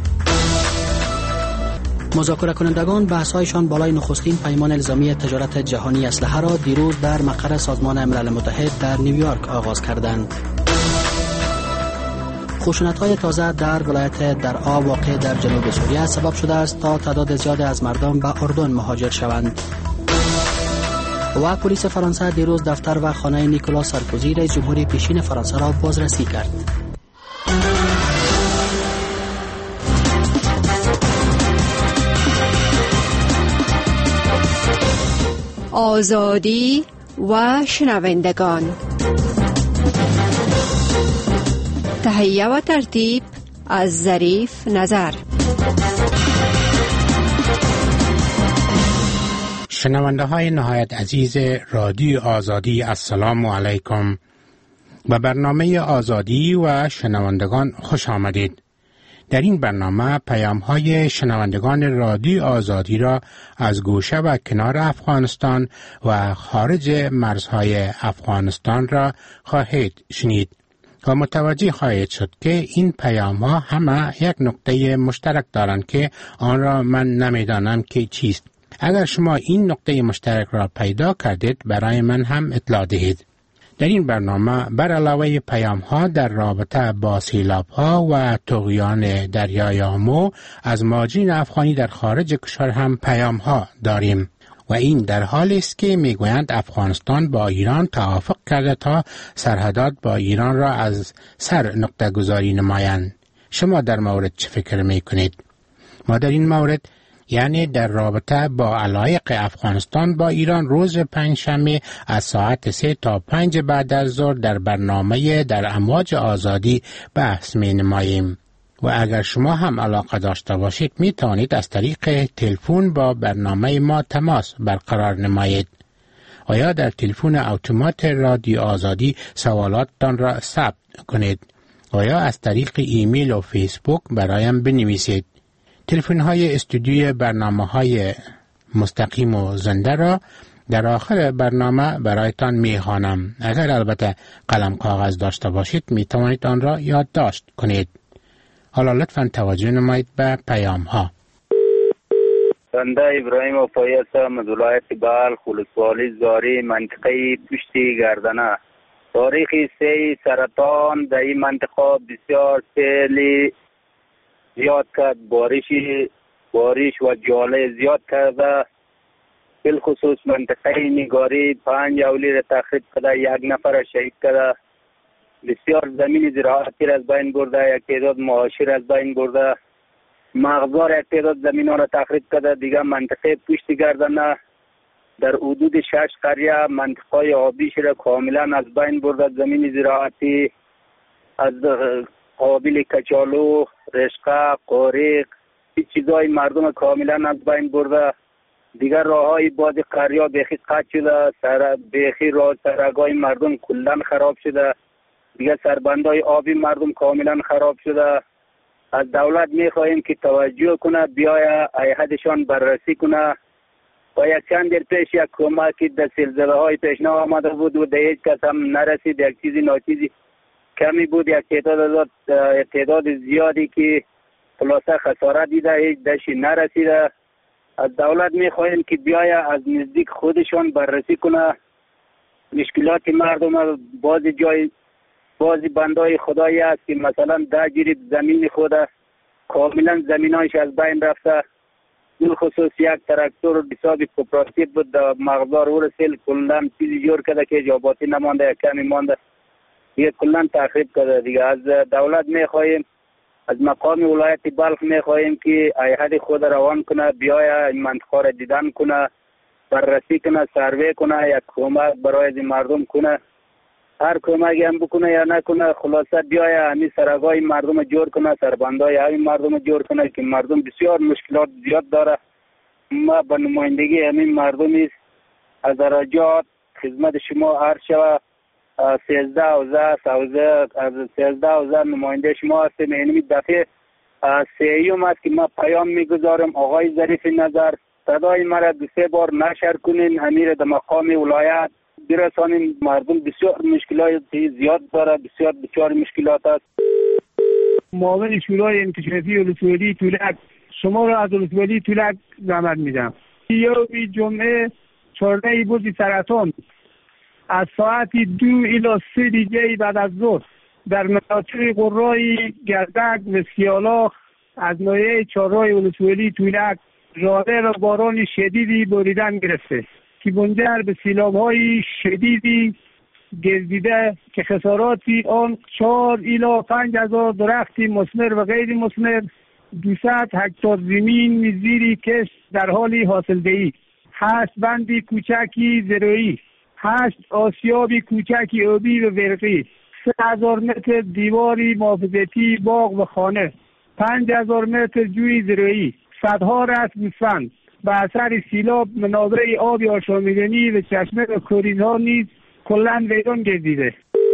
S2: مذاکره کنندگان بحث‌هایشان بالای نخستین پیمان الزامی تجارت جهانی اسلحه را دیروز در مقر سازمان ملل متحد در نیویورک آغاز کردند. خشونت‌های تازه در ولایت درعا واقع در جنوب سوریه سبب شده است تا تعداد زیادی از مردم به اردن مهاجر شوند. و پلیس فرانسه دیروز دفتر و خانه نیکولا سارکوزی رئیس جمهور پیشین فرانسه را بازرسی کرد.
S5: آزادی و شنوندگان، تهیه و ترتیب از ظریف نظر.
S15: شنونده های نهایت عزیز رادیو آزادی، السلام علیکم. به برنامه آزادی و شنوندگان خوش آمدید. در این برنامه پیام های شنوندگان رادیو آزادی را از گوشه و کنار افغانستان و خارج مرزهای افغانستان را خواهید شنید و متوجه خواهید شد که این پیام ها همه یک نقطه مشترک دارند که آن را من نمیدانم که چیست. اگر شما این نقطه مشترک را پیدا کردید برای من هم اطلاع دهید. در این برنامه بر علاوه پیام ها در رابطه با سیلاب ها و طغیان دریای آمو از مهاجرین افغانی در خارج کشور هم پیام ها داریم و این در حالی است که میگویند افغانستان با ایران توافق کرده تا سرحدات با ایران را از سر نقطه گذاری نمایند. شما در مورد چه فکر میکنید؟ ما در این مورد، یعنی در رابطه با علایق افغانستان با ایران، روز پنجشنبه از ساعت 3 تا 5 بعد از ظهر در برنامه در امواج آزادی بحث می نماییم. و اگر شما هم علاقه داشته باشید می توانید از طریق تلفن با برنامه ما تماس برقرار نمایید و یا در تلفن اتومات رادیو آزادی سوالاتتان را ثبت کنید و یا از طریق ایمیل و فیسبوک برایم بنویسید. تلفن های استودیوی برنامه های مستقیم و زنده را در آخر برنامه برایتان می خوانم. اگر البته قلم کاغذ داشته باشید می توانید آن را یادداشت کنید. حالا لطفاً توجه نمایید به پیام ها.
S16: بنده ابراهیم وفایی هستم از ولایت بلخ، ولسوالی زاری، منطقه پشتی گردنه. تاریخ 3 سرطان در این منطقه بسیار سیلی زیاد کرد، بارش و جاله زیاد کرده. بالخصوص منطقه نگاری 5 اولی را تخریب کرده، 1 نفر شهید کرده. بسیار زمین زراعتی را از بین برده، یک تعداد معاشر از بین برده. مغزار یک تعداد زمین ها را تخریب کرده. دیگه منطقه پشت گردنه در حدود 6 قریه منطقه آبیش را کاملا از بین برده. زمین زراعتی از قابل کچالو، رشقه، قاریق، این چیزای مردم کاملا از بین برده. دیگر راه های بعضی قریه بیخی قطع شده، بیخی راه سرگای مردم کلن خراب شده. دیگر سربندای آبی مردم کاملا خراب شده. از دولت میخواهیم که توجه کنه، بیاید ایهدشان بررسی کنه. و یک چند دیر پیش یک کمکی در سلسله های پیشنهاد آمده بود و در هیچ کس هم نرسید. یک چیزی ناچیزی کمی بود، یک تعداد زیادی که خلاصه خسارت دیده، هیچ دشی نرسیده. از دولت میخواهیم که بیاید از نزدیک خودشان بررسی کنه مشکلات مردم. بعضی بندای خدایی است که مثلا ده جریب زمین خود کاملا زمینانش از بین رفته. این خصوص یک تراکتور حساب کوپراتیو بود در مغزار ورسل کلن چیزی جور کرده که جاباتی نمانده، یک کمی مانده، دیگه کلن تخریب کرده. دیگه از دولت میخواهیم، از مقام ولایت بلخ میخواهیم که ایهد خود روان کنه، بیاید این منطقه را دیدن کنه، بررسی کنه، سروی کنه، یک کمک برای مردم کنه. هر کمکی هم بکنه یا نکنه، خلاصه بیاید همین سرگاه مردم جور کنه، سربندای همین مردم جور کنه که مردم بسیار مشکلات زیاد داره. ما به نمایندگی همین مردمی است. از درجات خدمت شما عرض شود 13 حوزه نماینده شما هستیم. اینمی دفعه سیوم است که ما پیام میگذارم آقای ظریف نظر صدای مرا 2-3 بار نشر کنین، امیر در مقام ولایت برسانیم. مردم بسیار مشکلات زیاد داره، بسیار بسیار مشکلات است.
S17: معاون شورای انکشافی ولسوالی تولک، شما را از ولسوالی تولک زحمت میدم. یوم جمعه 14 بود سرطان از ساعت 2 الی 3 دیگه بعد از ظهر در مناطق قرای گردک و سیالاخ از ناحیه چهارراه ولسوالی تولک راده را باران شدیدی بریدن گرفته که منجر به سیلاب‌های شدیدی گردیده که خساراتی آن 4 الی 5,000 درخت مثمر و غیر مثمر، 200 هکتار زمین زیر کشت در حال حاصلدهی، 8 بندی کوچکی زراعی، 8 آسیابی کوچکی آبی و برقی، 3,000 متر دیواری محافظتی باغ و خانه، 5,000 متر جوی زراعی، صدها رأس گوسفند به اثر سیلاب منابع آب آشامیدنی و چشمه و کوریزها نیز کلاً ویران گردیده.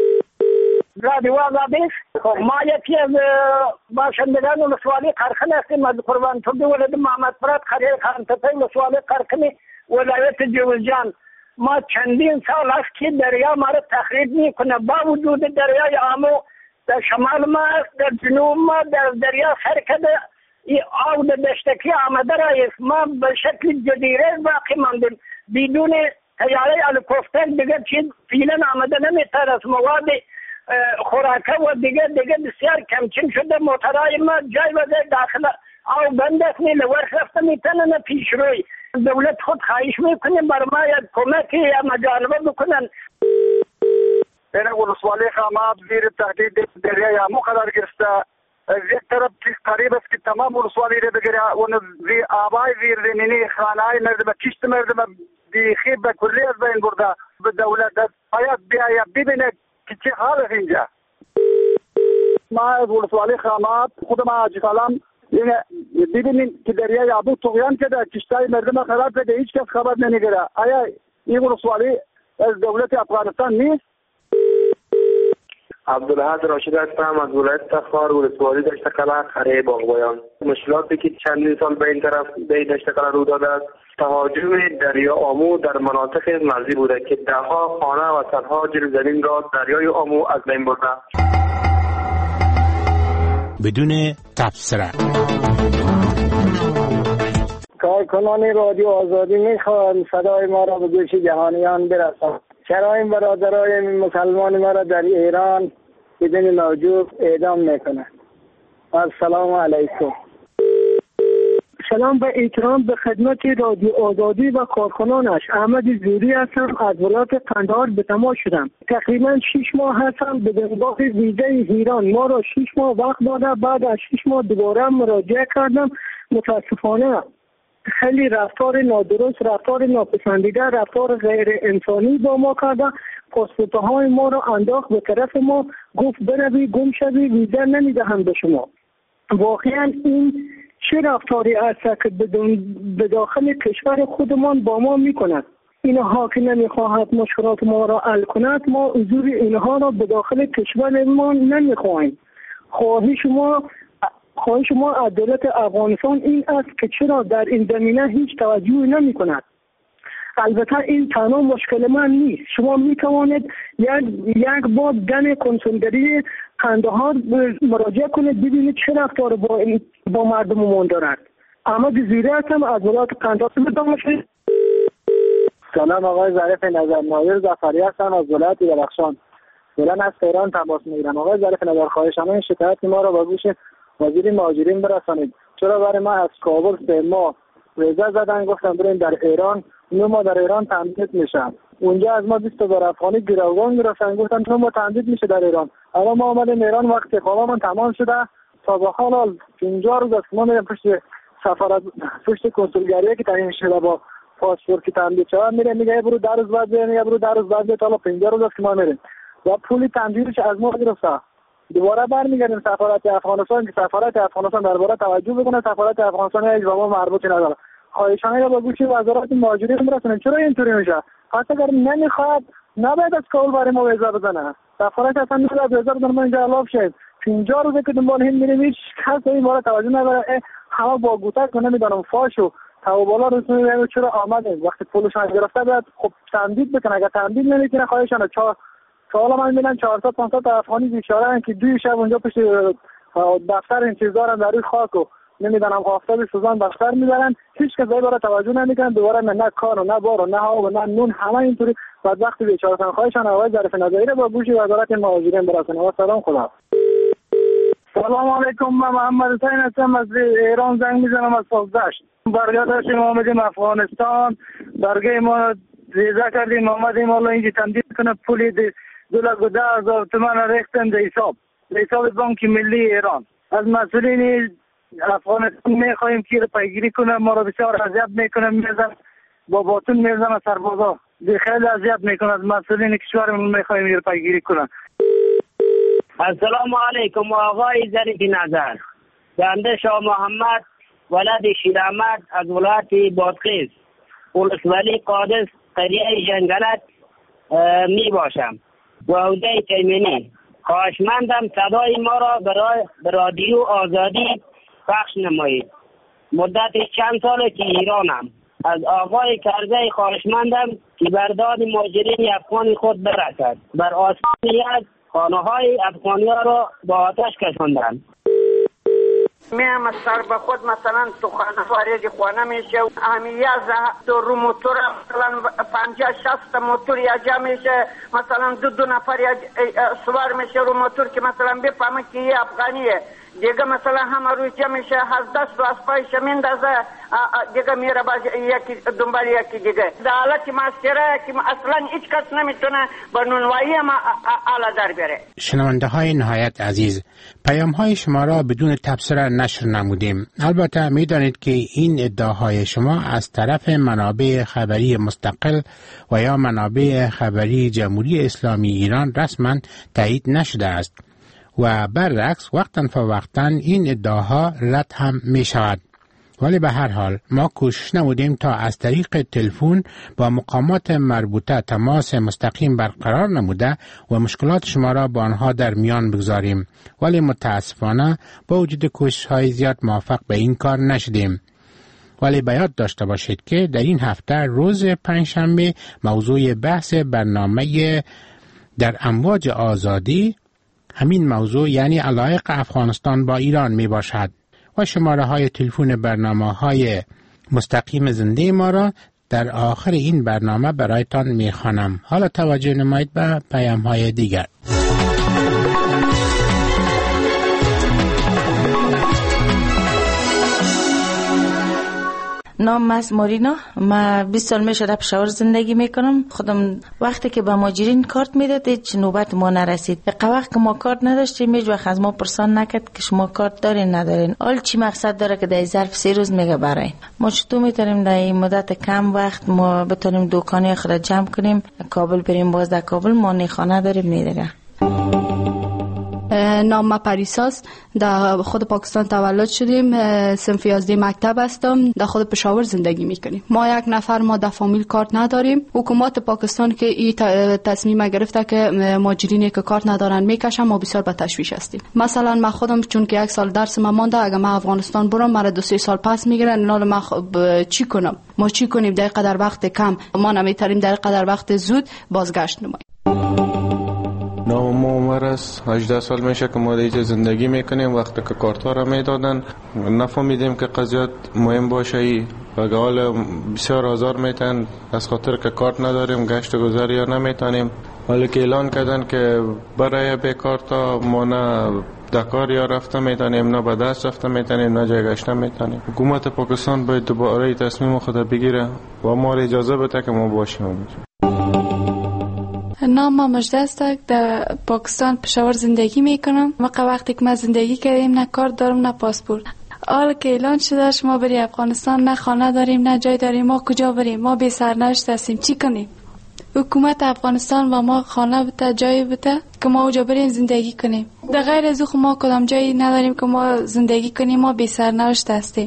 S18: رادیو آزادی، ما یکی از باشندگان ولسوالی قرقین هستیم. از قربان توبی ولد محمد فراد خلیل خان تپه ولسوالی قرقین ولایت جوزجان. ما چندین سال است که دریا ما را تخریب میکنه. با وجود دریای آمو در شمال ما، در جنوب ما، در دریا سرکده این آب دشتکی آمده را ما به شکل جزیره باقی ماندیم. بدون تیاره هلیکوپتر دیگه چیز فعلا آمده نمیتر از مواد خوراکه و دیگه بسیار کمچین شده. موترهای ما جای و جای داخل آب بند است، لور رفته میتنه نه پیش روی. دولت خود خواهش میکنیم بر ما یک کمکی یا مجالبه بکنن.
S19: این ولسوالی خامات زیر تهدید دریای آمو قرار گرفته. از یک طرف قریب است که تمام ولسوالی را بگیره، اون آبای زیر زمینی خانه‌های مردم، کشت مردم بیخی به کلی از بین برده. به دولت باید بیاید ببینه که چه حال است اینجا. ما از ولسوالی خامات خودم حاجی سلام ببینیم که دریای آمو طغیان کرده، کشتای مردم خراب کرده، هیچ کس خبر نمیگیره. آیا این ولسوالی از دولت افغانستان نیست؟
S20: عبدالحد راشد هستم از ولایت تخار، ولسوالی دشت قلعه قریه باغبایان. مشکلاتی که چندین سال به این طرف به دشت قلعه رو داده است، تهاجم دریا آمو در مناطق مرزی بوده که دهها خانه و صدها جریب زمین را دریای آمو از بین برده.
S15: بدون تبصره
S18: کارکنان رادیو آزادی میخواهم صدای ما را به گوش جهانیان برسانند. چرا برادرای مسلمان ما را در ایران بدون موجود اعدام میکنند؟ السلام علیکم.
S21: سلام و احترام به خدمت رادیو آزادی و کارکنانش. احمد زوری هستم، از ولایت قندهار به تماس شدم. تقریبا 6 ماه هستم به دنبال ویزای ایران. ما را 6 ماه وقت داده، بعد از 6 ماه دوباره مراجعه کردم. متاسفانه خیلی رفتار نادرست، رفتار ناپسندیده، رفتار غیر انسانی با ما کرده. پاسپورت های ما را انداخت به طرف ما، گفت بروی گم شوی، ویزا نمیدهم به شما. واقعا این چه رفتاری است که به داخل کشور خودمان با ما میکند؟ اینها که نمیخواهد مشکلات ما را حل کند، ما حضور اینها را به داخل کشور ما نمیخواهیم. خواهش ما از دولت افغانستان این است که چرا در این زمینه هیچ توجهی نمیکند. البته این تنها مشکل من نیست. شما میتوانید یک بار دن کنسولگری قندهار مراجعه کنید، ببینید چه رفتار با مردممان دارد. احمد زوری هستم، از ولایت قندهار به شدید.
S22: سلام آقای ظریف نظر، نایر ظفری هستم از ولایت درخشان. فعلا از تهران تماس میگیرم. آقای ظریف نظر، خواهشامه این شکایت ما را به گوش وزیر مهاجرین برسانید. چرا برای ما از کابل 3 ماه ویزا زدن، گفتن بریم در ایران، 9 ماه در ایران تمدید میشن. اونجا از ما 20,000 افغانی گروگان گرفتن، گفتن 9 ماه تمدید میشه در ایران. الان ما اومدیم ایران، وقت اقامتمون تمام شده، تا به حال 50 روز است ما میریم پشت کنسولگری که تعیین شده با پاسپورت که تمدید شده میریم، میگه برو در روز بعد بریم، یا برو در روز بعد، تا 50 روز است که ما میریم و پول تمدیدش از ما گرفته. دوباره برمیگردیم سفارت افغانستان که سفارت افغانستان درباره توجه بکنه. سفارت افغانستان هیچ با ما مربوطی نداره. خواهشانه را با گوش وزارت مهاجرین برسونید. چرا اینطوری میشه؟ حتی اگر نمیخواد نباید از کابل برای ما ویزا بزنه. سفارت اصلا نمیخواد ویزا بزنه، ما اینجا الاف شد. 50 روزه که دنبال این میریم، هیچ کس این باره توجه نداره. همه با گوتک که نمیدونم فاشو تا بالا رسونید. چرا آمدیم وقتی پولش گرفته بعد خب تمدید بکنه. اگر تمدید نمیکنه خواهشانه حالا من میبینم 400-500 تا افغانی بیچاره که 2 شب اونجا پشت دفتر انتظارن در روی خاک و نمیدونم آفتاب سوزان دفتر میبرن. هیچ کس برای توجه نمیکنه. دوباره نه کار و نه بار و نه ها و نه نون، همه اینطوری بدبخت بیچاره. خواهشان آقای ظریف نظری با گوش وزارت مهاجرین برسونه. و سلام. خدا.
S17: سلام علیکم. من محمد حسین هستم، از ایران زنگ میزنم، از پاسداشت. برگه داشتیم آمدیم افغانستان، برگه ما ویزا کردیم آمدیم. حالا اینجا تمدید کنه پول 2,10,000 تومان ریختن در حساب بانک ملی ایران. از مسئولین افغانستان میخواهیم که پیگیری کنه. ما را بسیار اذیت میکنه، میزن با باتون میزن سربازا، خیلی اذیت میکنه. از مسئولین کشورمون میخواهیم پیگیری کنه.
S23: السلام علیکم آقای ظریف نظر. بنده شاه محمد ولد شیر احمد از ولایت بادغیس ولسوالی قادس قریه جنگلت می باشم و عهده تیمنی. خواهشمندم صدای ما را به رادیو آزادی پخش نمایید. مدت چند ساله که ایرانم. از آقای کرزی خواهشمندم که برداد مهاجرین افغان خود برسد. بر آسمان از خانه های افغانی ها را با آتش کشاندند.
S24: میم سر به خود مثلا تو خانه وارد خانه میشه، همیه تو رو موتور مثلا 50-60 موتور یجا میشه، مثلا دو نفر سوار میشه رو موتور که مثلا بفهمه که یه افغانیه. دیگه مثلا همه روی جمع میشه، از دست و از پایش میندازه، دیگه میره باز یکی دنبال یکی دیگه. در حالت مسکره که اصلا هیچ کس نمیتونه با نونوایی ما حالا در بره.
S15: شنونده های نهایت عزیز، پیام های شما را بدون تبصره نشر نمودیم. البته میدانید که این ادعاهای شما از طرف منابع خبری مستقل و یا منابع خبری جمهوری اسلامی ایران رسما تایید نشده است و برعکس وقتا فوقتا این ادعاها رد هم می شود. ولی به هر حال ما کوشش نمودیم تا از طریق تلفن با مقامات مربوطه تماس مستقیم برقرار نموده و مشکلات شما را با آنها در میان بگذاریم، ولی متاسفانه با وجود کوشش های زیاد موفق به این کار نشدیم. ولی به یاد داشته باشید که در این هفته روز پنجشنبه موضوع بحث برنامه در امواج آزادی همین موضوع یعنی علایق افغانستان با ایران می باشد و شماره های تلفن برنامه های مستقیم زنده ما را در آخر این برنامه برایتان می خوانم. حالا توجه نمایید به پیام های دیگر.
S3: نام است مورینا. من 20 سال میشه در پشاور زندگی میکنم. خودم وقتی که به مهاجرین کارت میداد هیچ نوبت ما نرسید. وقت که ما کارت نداشتیم هیچ وقت از ما پرسان نکرد که شما کارت دارین ندارین. حال چی مقصد داره که در ظرف 3 روز میگه برای ما چطور میتونیم در این مدت کم وقت ما بتونیم دکانی خود جمع کنیم، کابل بریم. باز در کابل ما نیخانه داریم میدگه.
S4: نام ما پریساست. در خود پاکستان تولد شدیم. صنف 11 مکتب هستم. در خود پشاور زندگی میکنیم. ما یک نفر ما در فامیل کارت نداریم. حکومت پاکستان که این تصمیم گرفته که مهاجرینی که کارت ندارن میکشن، ما بسیار به تشویش هستیم. مثلا من خودم چون که 1 سال درس من مونده، اگه من افغانستان برم مرا 2-3 سال پس میگیرن. اینا ما چی کنم؟ ما چی کنیم؟ در قدر وقت کم ما نمیتونیم در قدر وقت زود بازگشت نماییم.
S7: نام ما عمر است. 18 سال میشه که ما دیگه زندگی میکنیم. وقتی که کارت ها را میدادن نفهمیدیم که قضیت مهم باشه و حال بسیار آزار میتن از خاطر که کارت نداریم، گشت و گذر یا نمیتونیم. حالا که اعلان کردن که برای بیکارتا ما نه دکار یا رفته میتونیم، نه به دست رفته میتونیم، نه جای گشته میتونیم. حکومت پاکستان باید دوباره تصمیم خود بگیره و ما را اجازه بده که ما باشیم.
S4: نام ما مجده است. در پاکستان پشاور زندگی میکنم. وقتی که من زندگی کردیم نه کار دارم نه پاسپورت. حالا که اعلان شده شما بری افغانستان، نه خانه داریم نه جای داریم، ما کجا بریم؟ ما بی سرنوشت هستیم. چی کنیم؟ حکومت افغانستان و ما خانه بده، جایی بده که ما اونجا بریم زندگی کنیم. در غیر از او ما کدام جایی نداریم که ما زندگی کنیم. ما بی سرنوشت هستیم.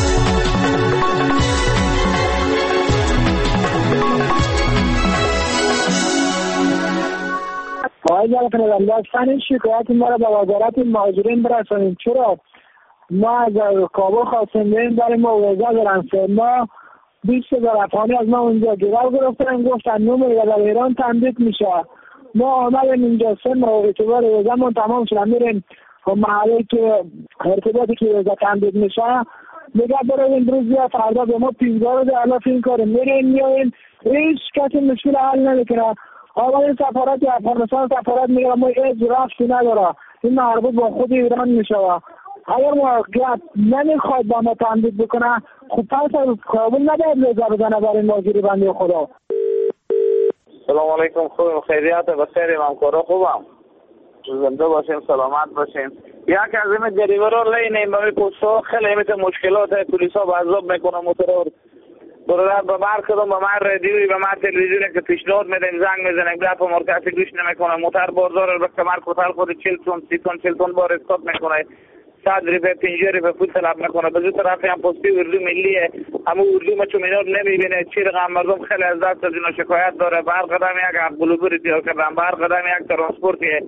S21: آقای جلال لطفاً شکایت ما را به وزارت مهاجرین برسانید. چرا ما از کابل خواستیم بریم برای ما ویزا دارن. ما 20,000 افغانی از ما اونجا گرو گرفتن، گفتن نمره در ایران تمدید میشه. ما آمدیم اینجا 3 ماه اعتبار ویزامون تمام شد، میریم محله که ارتباطی که ویزا تمدید میشه میگه برای امروز یا فردا به ما 15 روز علاف این کار میریم میاییم. هیچ کسی مشکل حل نمیکنه. آقای سفارت افغانستان سفارت میگه ما هیچ رفتی نداره، این مربوط با خود ایران میشه. اگر موقعیت نمیخواد با ما تمدید بکنه، خب پس از کابل نباید ویزا بزنه برای مهاجری بنده خدا.
S16: سلام علیکم. خوبیم؟ خیریت بخیر؟ همکارا خوبم؟ زنده باشیم، سلامت باشیم. یک از این دریورا لینیم برای پوستا خیلی مشکلات پلیسا با عذاب میکنه. موتور برادر به من کدوم به من رادیویی به من تلویزیونی که پیشنهاد میدیم زنگ میزنیم گپ ما کسی گوش نمیکنه. موتر بازار رو به کمر کوتاه خود 40 تن 30 تن 40 تن بار اسکات میکنه. 100 روپیه 50 روپیه پول طلب میکنه. به طرف هم پستی اردو ملیه، اما اردو ما چون اینا نمیبینه. چی رقم مردم خیلی از دست از اینا شکایت داره. بر قدم یک بلوبری تیار کردن، بر قدم یک ترانسپورتیه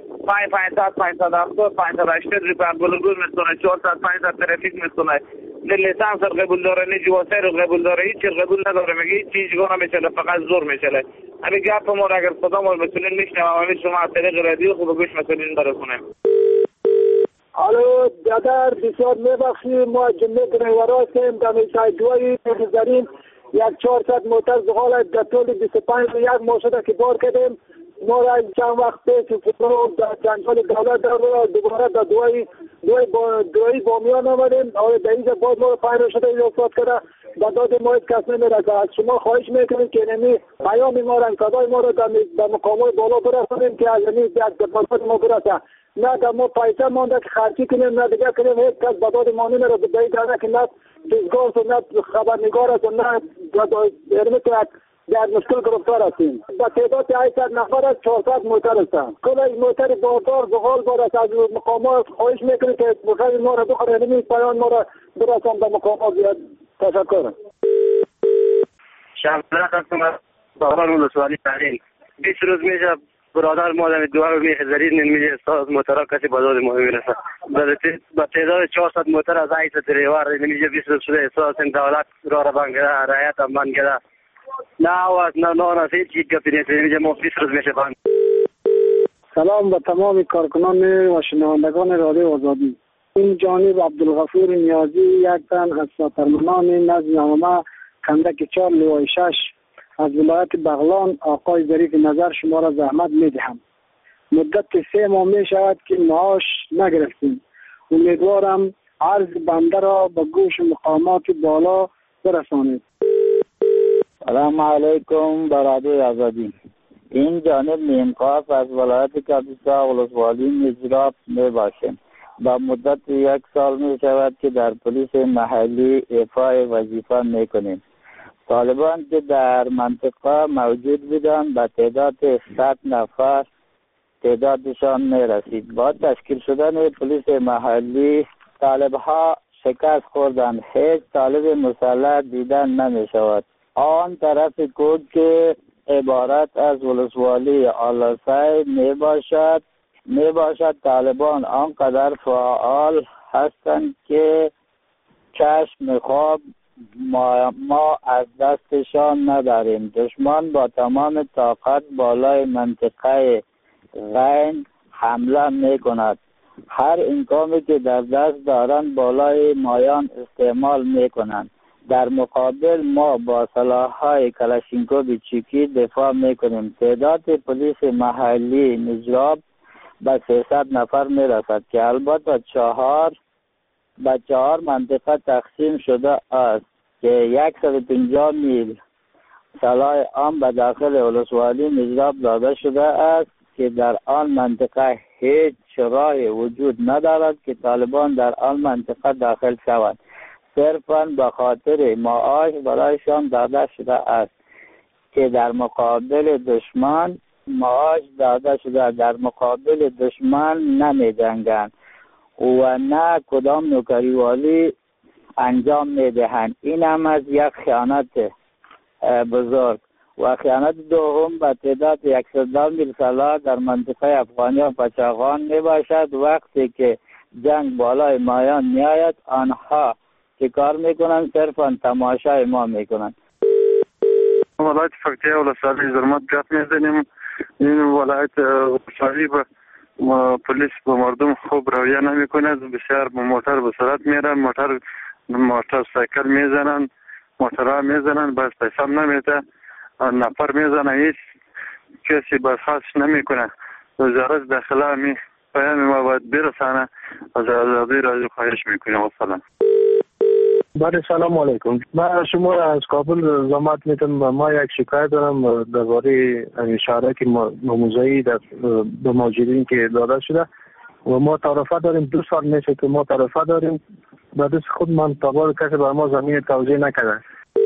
S16: 570 580 روپیه بلوبر میتونه، 400 500 ترافیک میتونه. نه لیسانس قبول داره نه جواسی رو قبول داره، هیچ چیز قبول نداره. میگه هیچ چیز گونه میشه، فقط زور میشه. همین گپ ما اگر صدا ما مسئولین میشنوه همین شما از طریق رادیو خوب گوش مسئولین برسونیم.
S21: الو دادر بسیار میبخشیم، ما جمعه دریورا هستیم. در میسای دوی میگذاریم 1400 موتر زغال در طول 25 یک ماه شده که بار کردیم. ما را چند وقت پیش در چندان دولت در دوباره در دوی بامیان آمدیم. در اینجا باز ما را پایین شده این افتاد کرده. در داد ما هیچ کس نمیرسه. از شما خواهش میکنیم که نمی پیام ما را صدای ما را در مقامات بالا برسانیم که از یک دفعات ما برسه. نه در ما پیسه مانده که خرچی کنیم نه دیگه کنیم. هیچ کس به داد ما نمیره. به این داره که نه تیزگار است و نه خبرنگار است و نه در مشکل گرفتار هستیم. با تعداد 800 نفر از 400 موتر هستند. کل موتر باردار زغال بارد. از مقامات خواهش میکنیم که بخیر ما را بخوره. نمی پایان ما را برسان به مقامات بیاد. تشکر.
S16: شمسرق هستم. بغران ولسوالی تحریر. 20 روز میشه برادر ما در دوار میخزرید نمیشه استاد موترها کسی با داد ما میرسه. با تعداد 400 موتر از 8 دریور نمیشه 20 روز شده استاد دولت را بند کرده، رعایت هم بند کرده. نه آواز نه نان است، هیچ گپی نیست. نمیشه ما 20 روز میشه بند.
S21: سلام به تمام کارکنان و شنوندگان رادیو آزادی. این جانب عبدالغفور نیازی یک تن از سفرمنان نظمنامه کندک 4 لوای 6 از ولایت بغلان آقای ظریف نظر شما را زحمت میدهم. مدت 3 ماه می شود که معاش نگرفتیم. امیدوارم عرض بنده را به گوش مقامات بالا برسانید.
S6: سلام علیکم برادر آزادی. این جانب نیمقاف از ولایت کاپیسا ولسوالی نجراب می باشیم. با مدت 1 سال می شود که در پلیس محلی ایفای وظیفه می کنیم. طالبان که در منطقه موجود بودند به تعداد 100 نفر تعدادشان می رسید. با تشکیل شدن پلیس محلی طالبها شکست خوردند. هیچ طالب مسلح دیدن نمی شود. آن طرف کوچ که عبارت از ولسوالی آلاسای می باشد طالبان آنقدر فعال هستند که چشم خواب ما از دستشان نداریم. دشمن با تمام طاقت بالای منطقه غین حمله می کند. هر امکانی که در دست دارند بالای مایان استعمال می کنند. در مقابل ما با سلاح‌های کلاشینکوف چیکی دفاع می کنیم. تعداد پلیس محلی نجراب به 300 نفر می رسد که البته به 4 منطقه تقسیم شده است که 150 میل سلاح عام به داخل ولسوالی نجراب داده شده است که در آن منطقه هیچ راهی وجود ندارد که طالبان در آن منطقه داخل شود. صرفاً به خاطر معاش برایشان داده شده است که در مقابل دشمن معاش داده شده، در مقابل دشمن نمی جنگند و نه کدام نوکریوالی انجام می دهند. این هم از یک خیانت بزرگ. و خیانت دوم به تعداد 110 میل سلاح در منطقه افغانیان پچاغان می باشد. وقتی که جنگ بالای مایان می آید آنها که کار می کنند صرفاً تماشای ما می کنند.
S19: ولایت فقطیه ولسوالی زرمت گپ می زنیم. این ولایت ولسوالی به پلیس به مردم خوب رویه نمی کند. بسیار به موتر به سرعت میرن، موتر سایکل میزنن، موترها میزنن، بس پیسه نمیده، نفر میزنن، هیچ کسی برخواست نمی کنه. وزارت داخله می پیام ما باید برسانه. از آزادی رازی خواهش میکنیم. والسلام.
S21: بله سلام علیکم. من شما را از کابل زحمت میتونم. ما یک شکایت دارم درباره اشاره ناموزایی به مهاجرین که داده شده و ما تعرفه داریم. 2 سال میشه که ما تعرفه داریم. به دست خود من تابار کسی بر ما زمین توزیع نکرده.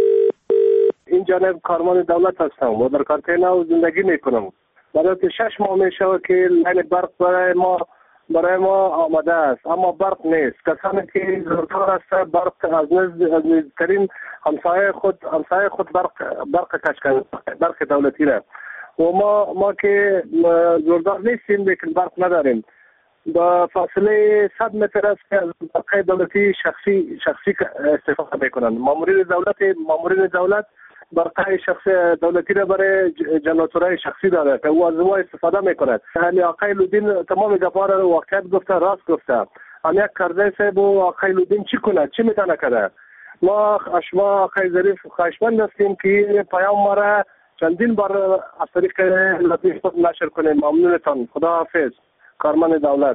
S21: این جانب کارمان دولت هستم و در کارخانه نو زندگی میکنم. برای 6 ماه میشه که لین برق برای ما آماده است، اما برق نیست. کسانی که زورتر است برق از نزدیکترین همسایه خود برق کش کرده، برق دولتی را. و ما که زوردار نیستیم لیکن برق نداریم. با فاصله 100 متر است که از برق دولتی شخصی استفاده میکنند. مامورین دولت برقای شخصی دولتی را برای جنراتورهای شخصی داره که او از او استفاده میکند. یعنی آقای لودین تمام گپا را واقعیت گفته، راست گفته. هم یک کرده صاحب و آقای لودین چی کند، چی میتونه کنه؟ ما آقای ظریف خواهشمند هستیم که پیام ما را چندین بار از طریق لطیف خود نشر کنیم. ممنونتان. خدا حافظ. کارمند دولت.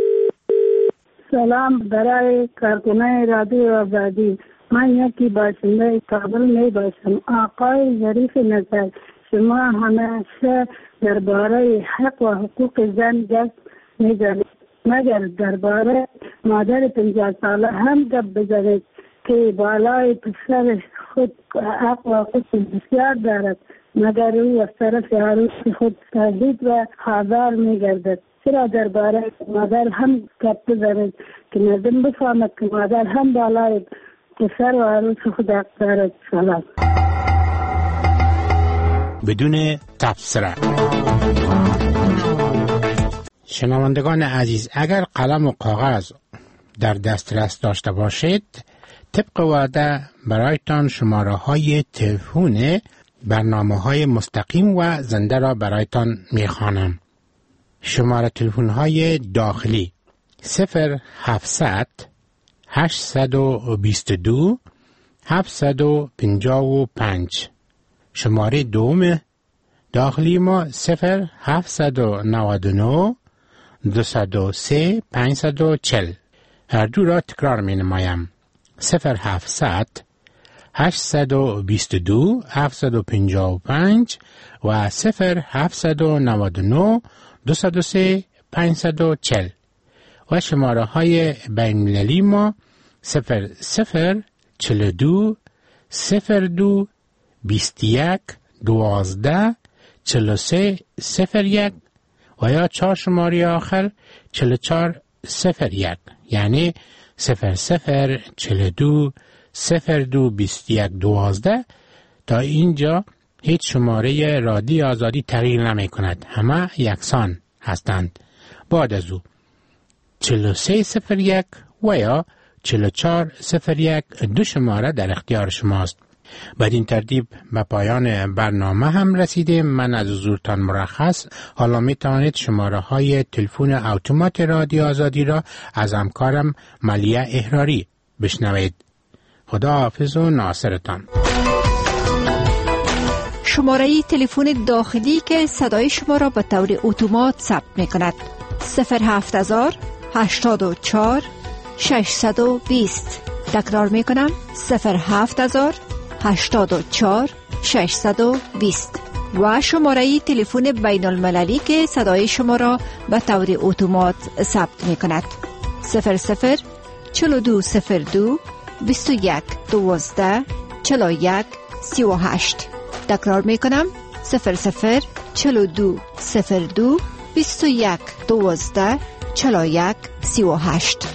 S8: سلام برای کارکنان رادیو آزادی. من یکی باشنده کابل می باشم. آقای ظریف نظر، شما همیشه درباره حق و حقوق زن گپ میزنید، مگر درباره مادر 50 ساله هم گپ بزنید که بالای پسر خود حق و حقوق بسیار دارد، مگر او از طرف عروس خود تهدید و حاضر میگردد. چرا درباره مادر هم گپ بزنید که مردم بفهمد که مادر هم بالای پسر و عروس خود حق دارد. سلام.
S15: بدون تبصره. شنوندگان عزیز، اگر قلم و کاغذ در دسترس داشته باشید، طبق وعده برایتان شماره های تلفن برنامه های مستقیم و زنده را برایتان میخوانم. شماره تلفن های داخلی 0700 822 755. شماره دوم داخلی ما 0799 203 540. هر دو را تکرار می نمایم. 0700 822 755 و 0799 203 540 و شماره های بین المللی ما 0042 02 21 12 43 01 و یا 4 شماره آخر 4401 یعنی 0042 02 21 12. تا اینجا هیچ شماره رادیو آزادی تغییر نمی کند، همه یکسان هستند. بعد از او 4301 و یا 4401 دو شماره در اختیار شماست. بدین ترتیب به پایان برنامه هم رسیدیم. من از حضورتان مرخص. حالا می توانید شماره های تلفن اتومات رادیو آزادی را از همکارم ملیه احراری بشنوید. خدا حافظ و ناصرتان.
S9: شماره تلفن داخلی که صدای شما را به طور اتومات ثبت می کند 07000 84 620. تکرار می کنم 07000 84 620 و شماره تلفن بین المللی که صدای شما را به طور اتومات ثبت می کند 00 4202 21 12 41 38. تکرار می کنم 00 4202 21 12 41 38.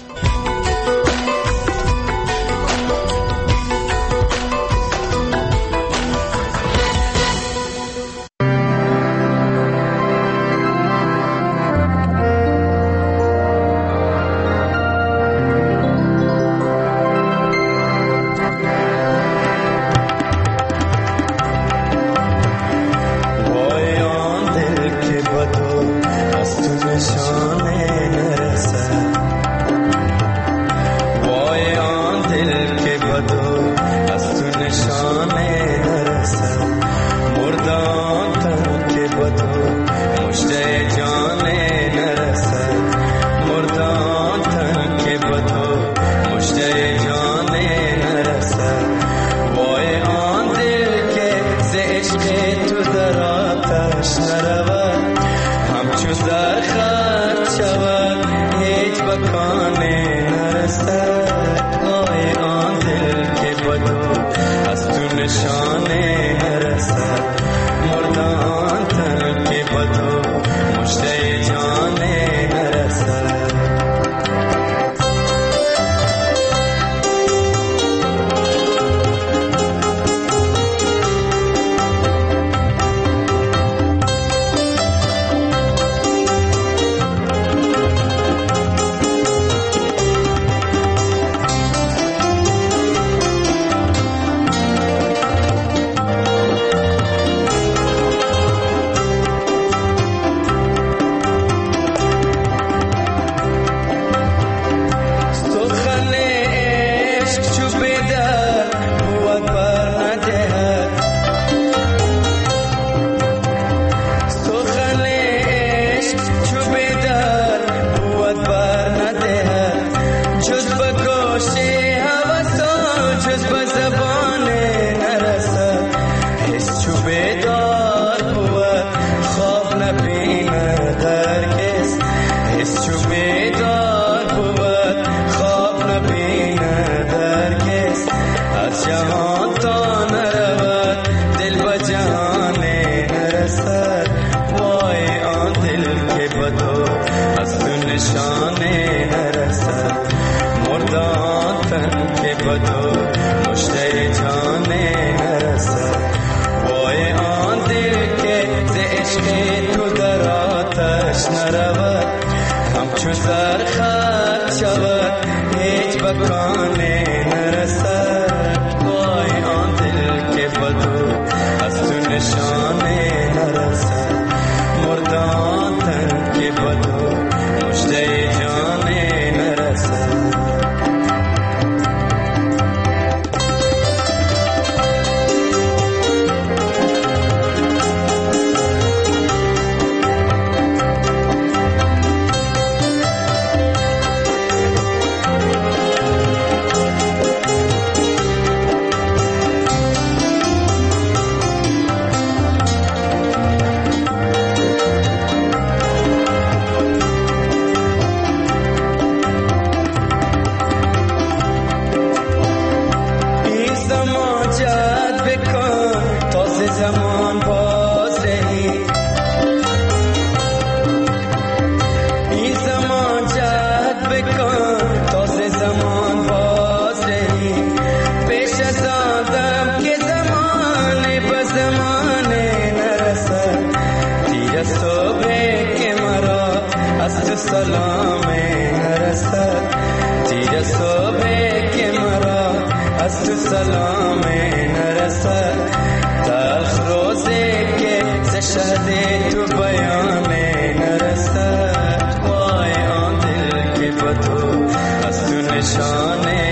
S10: نشانه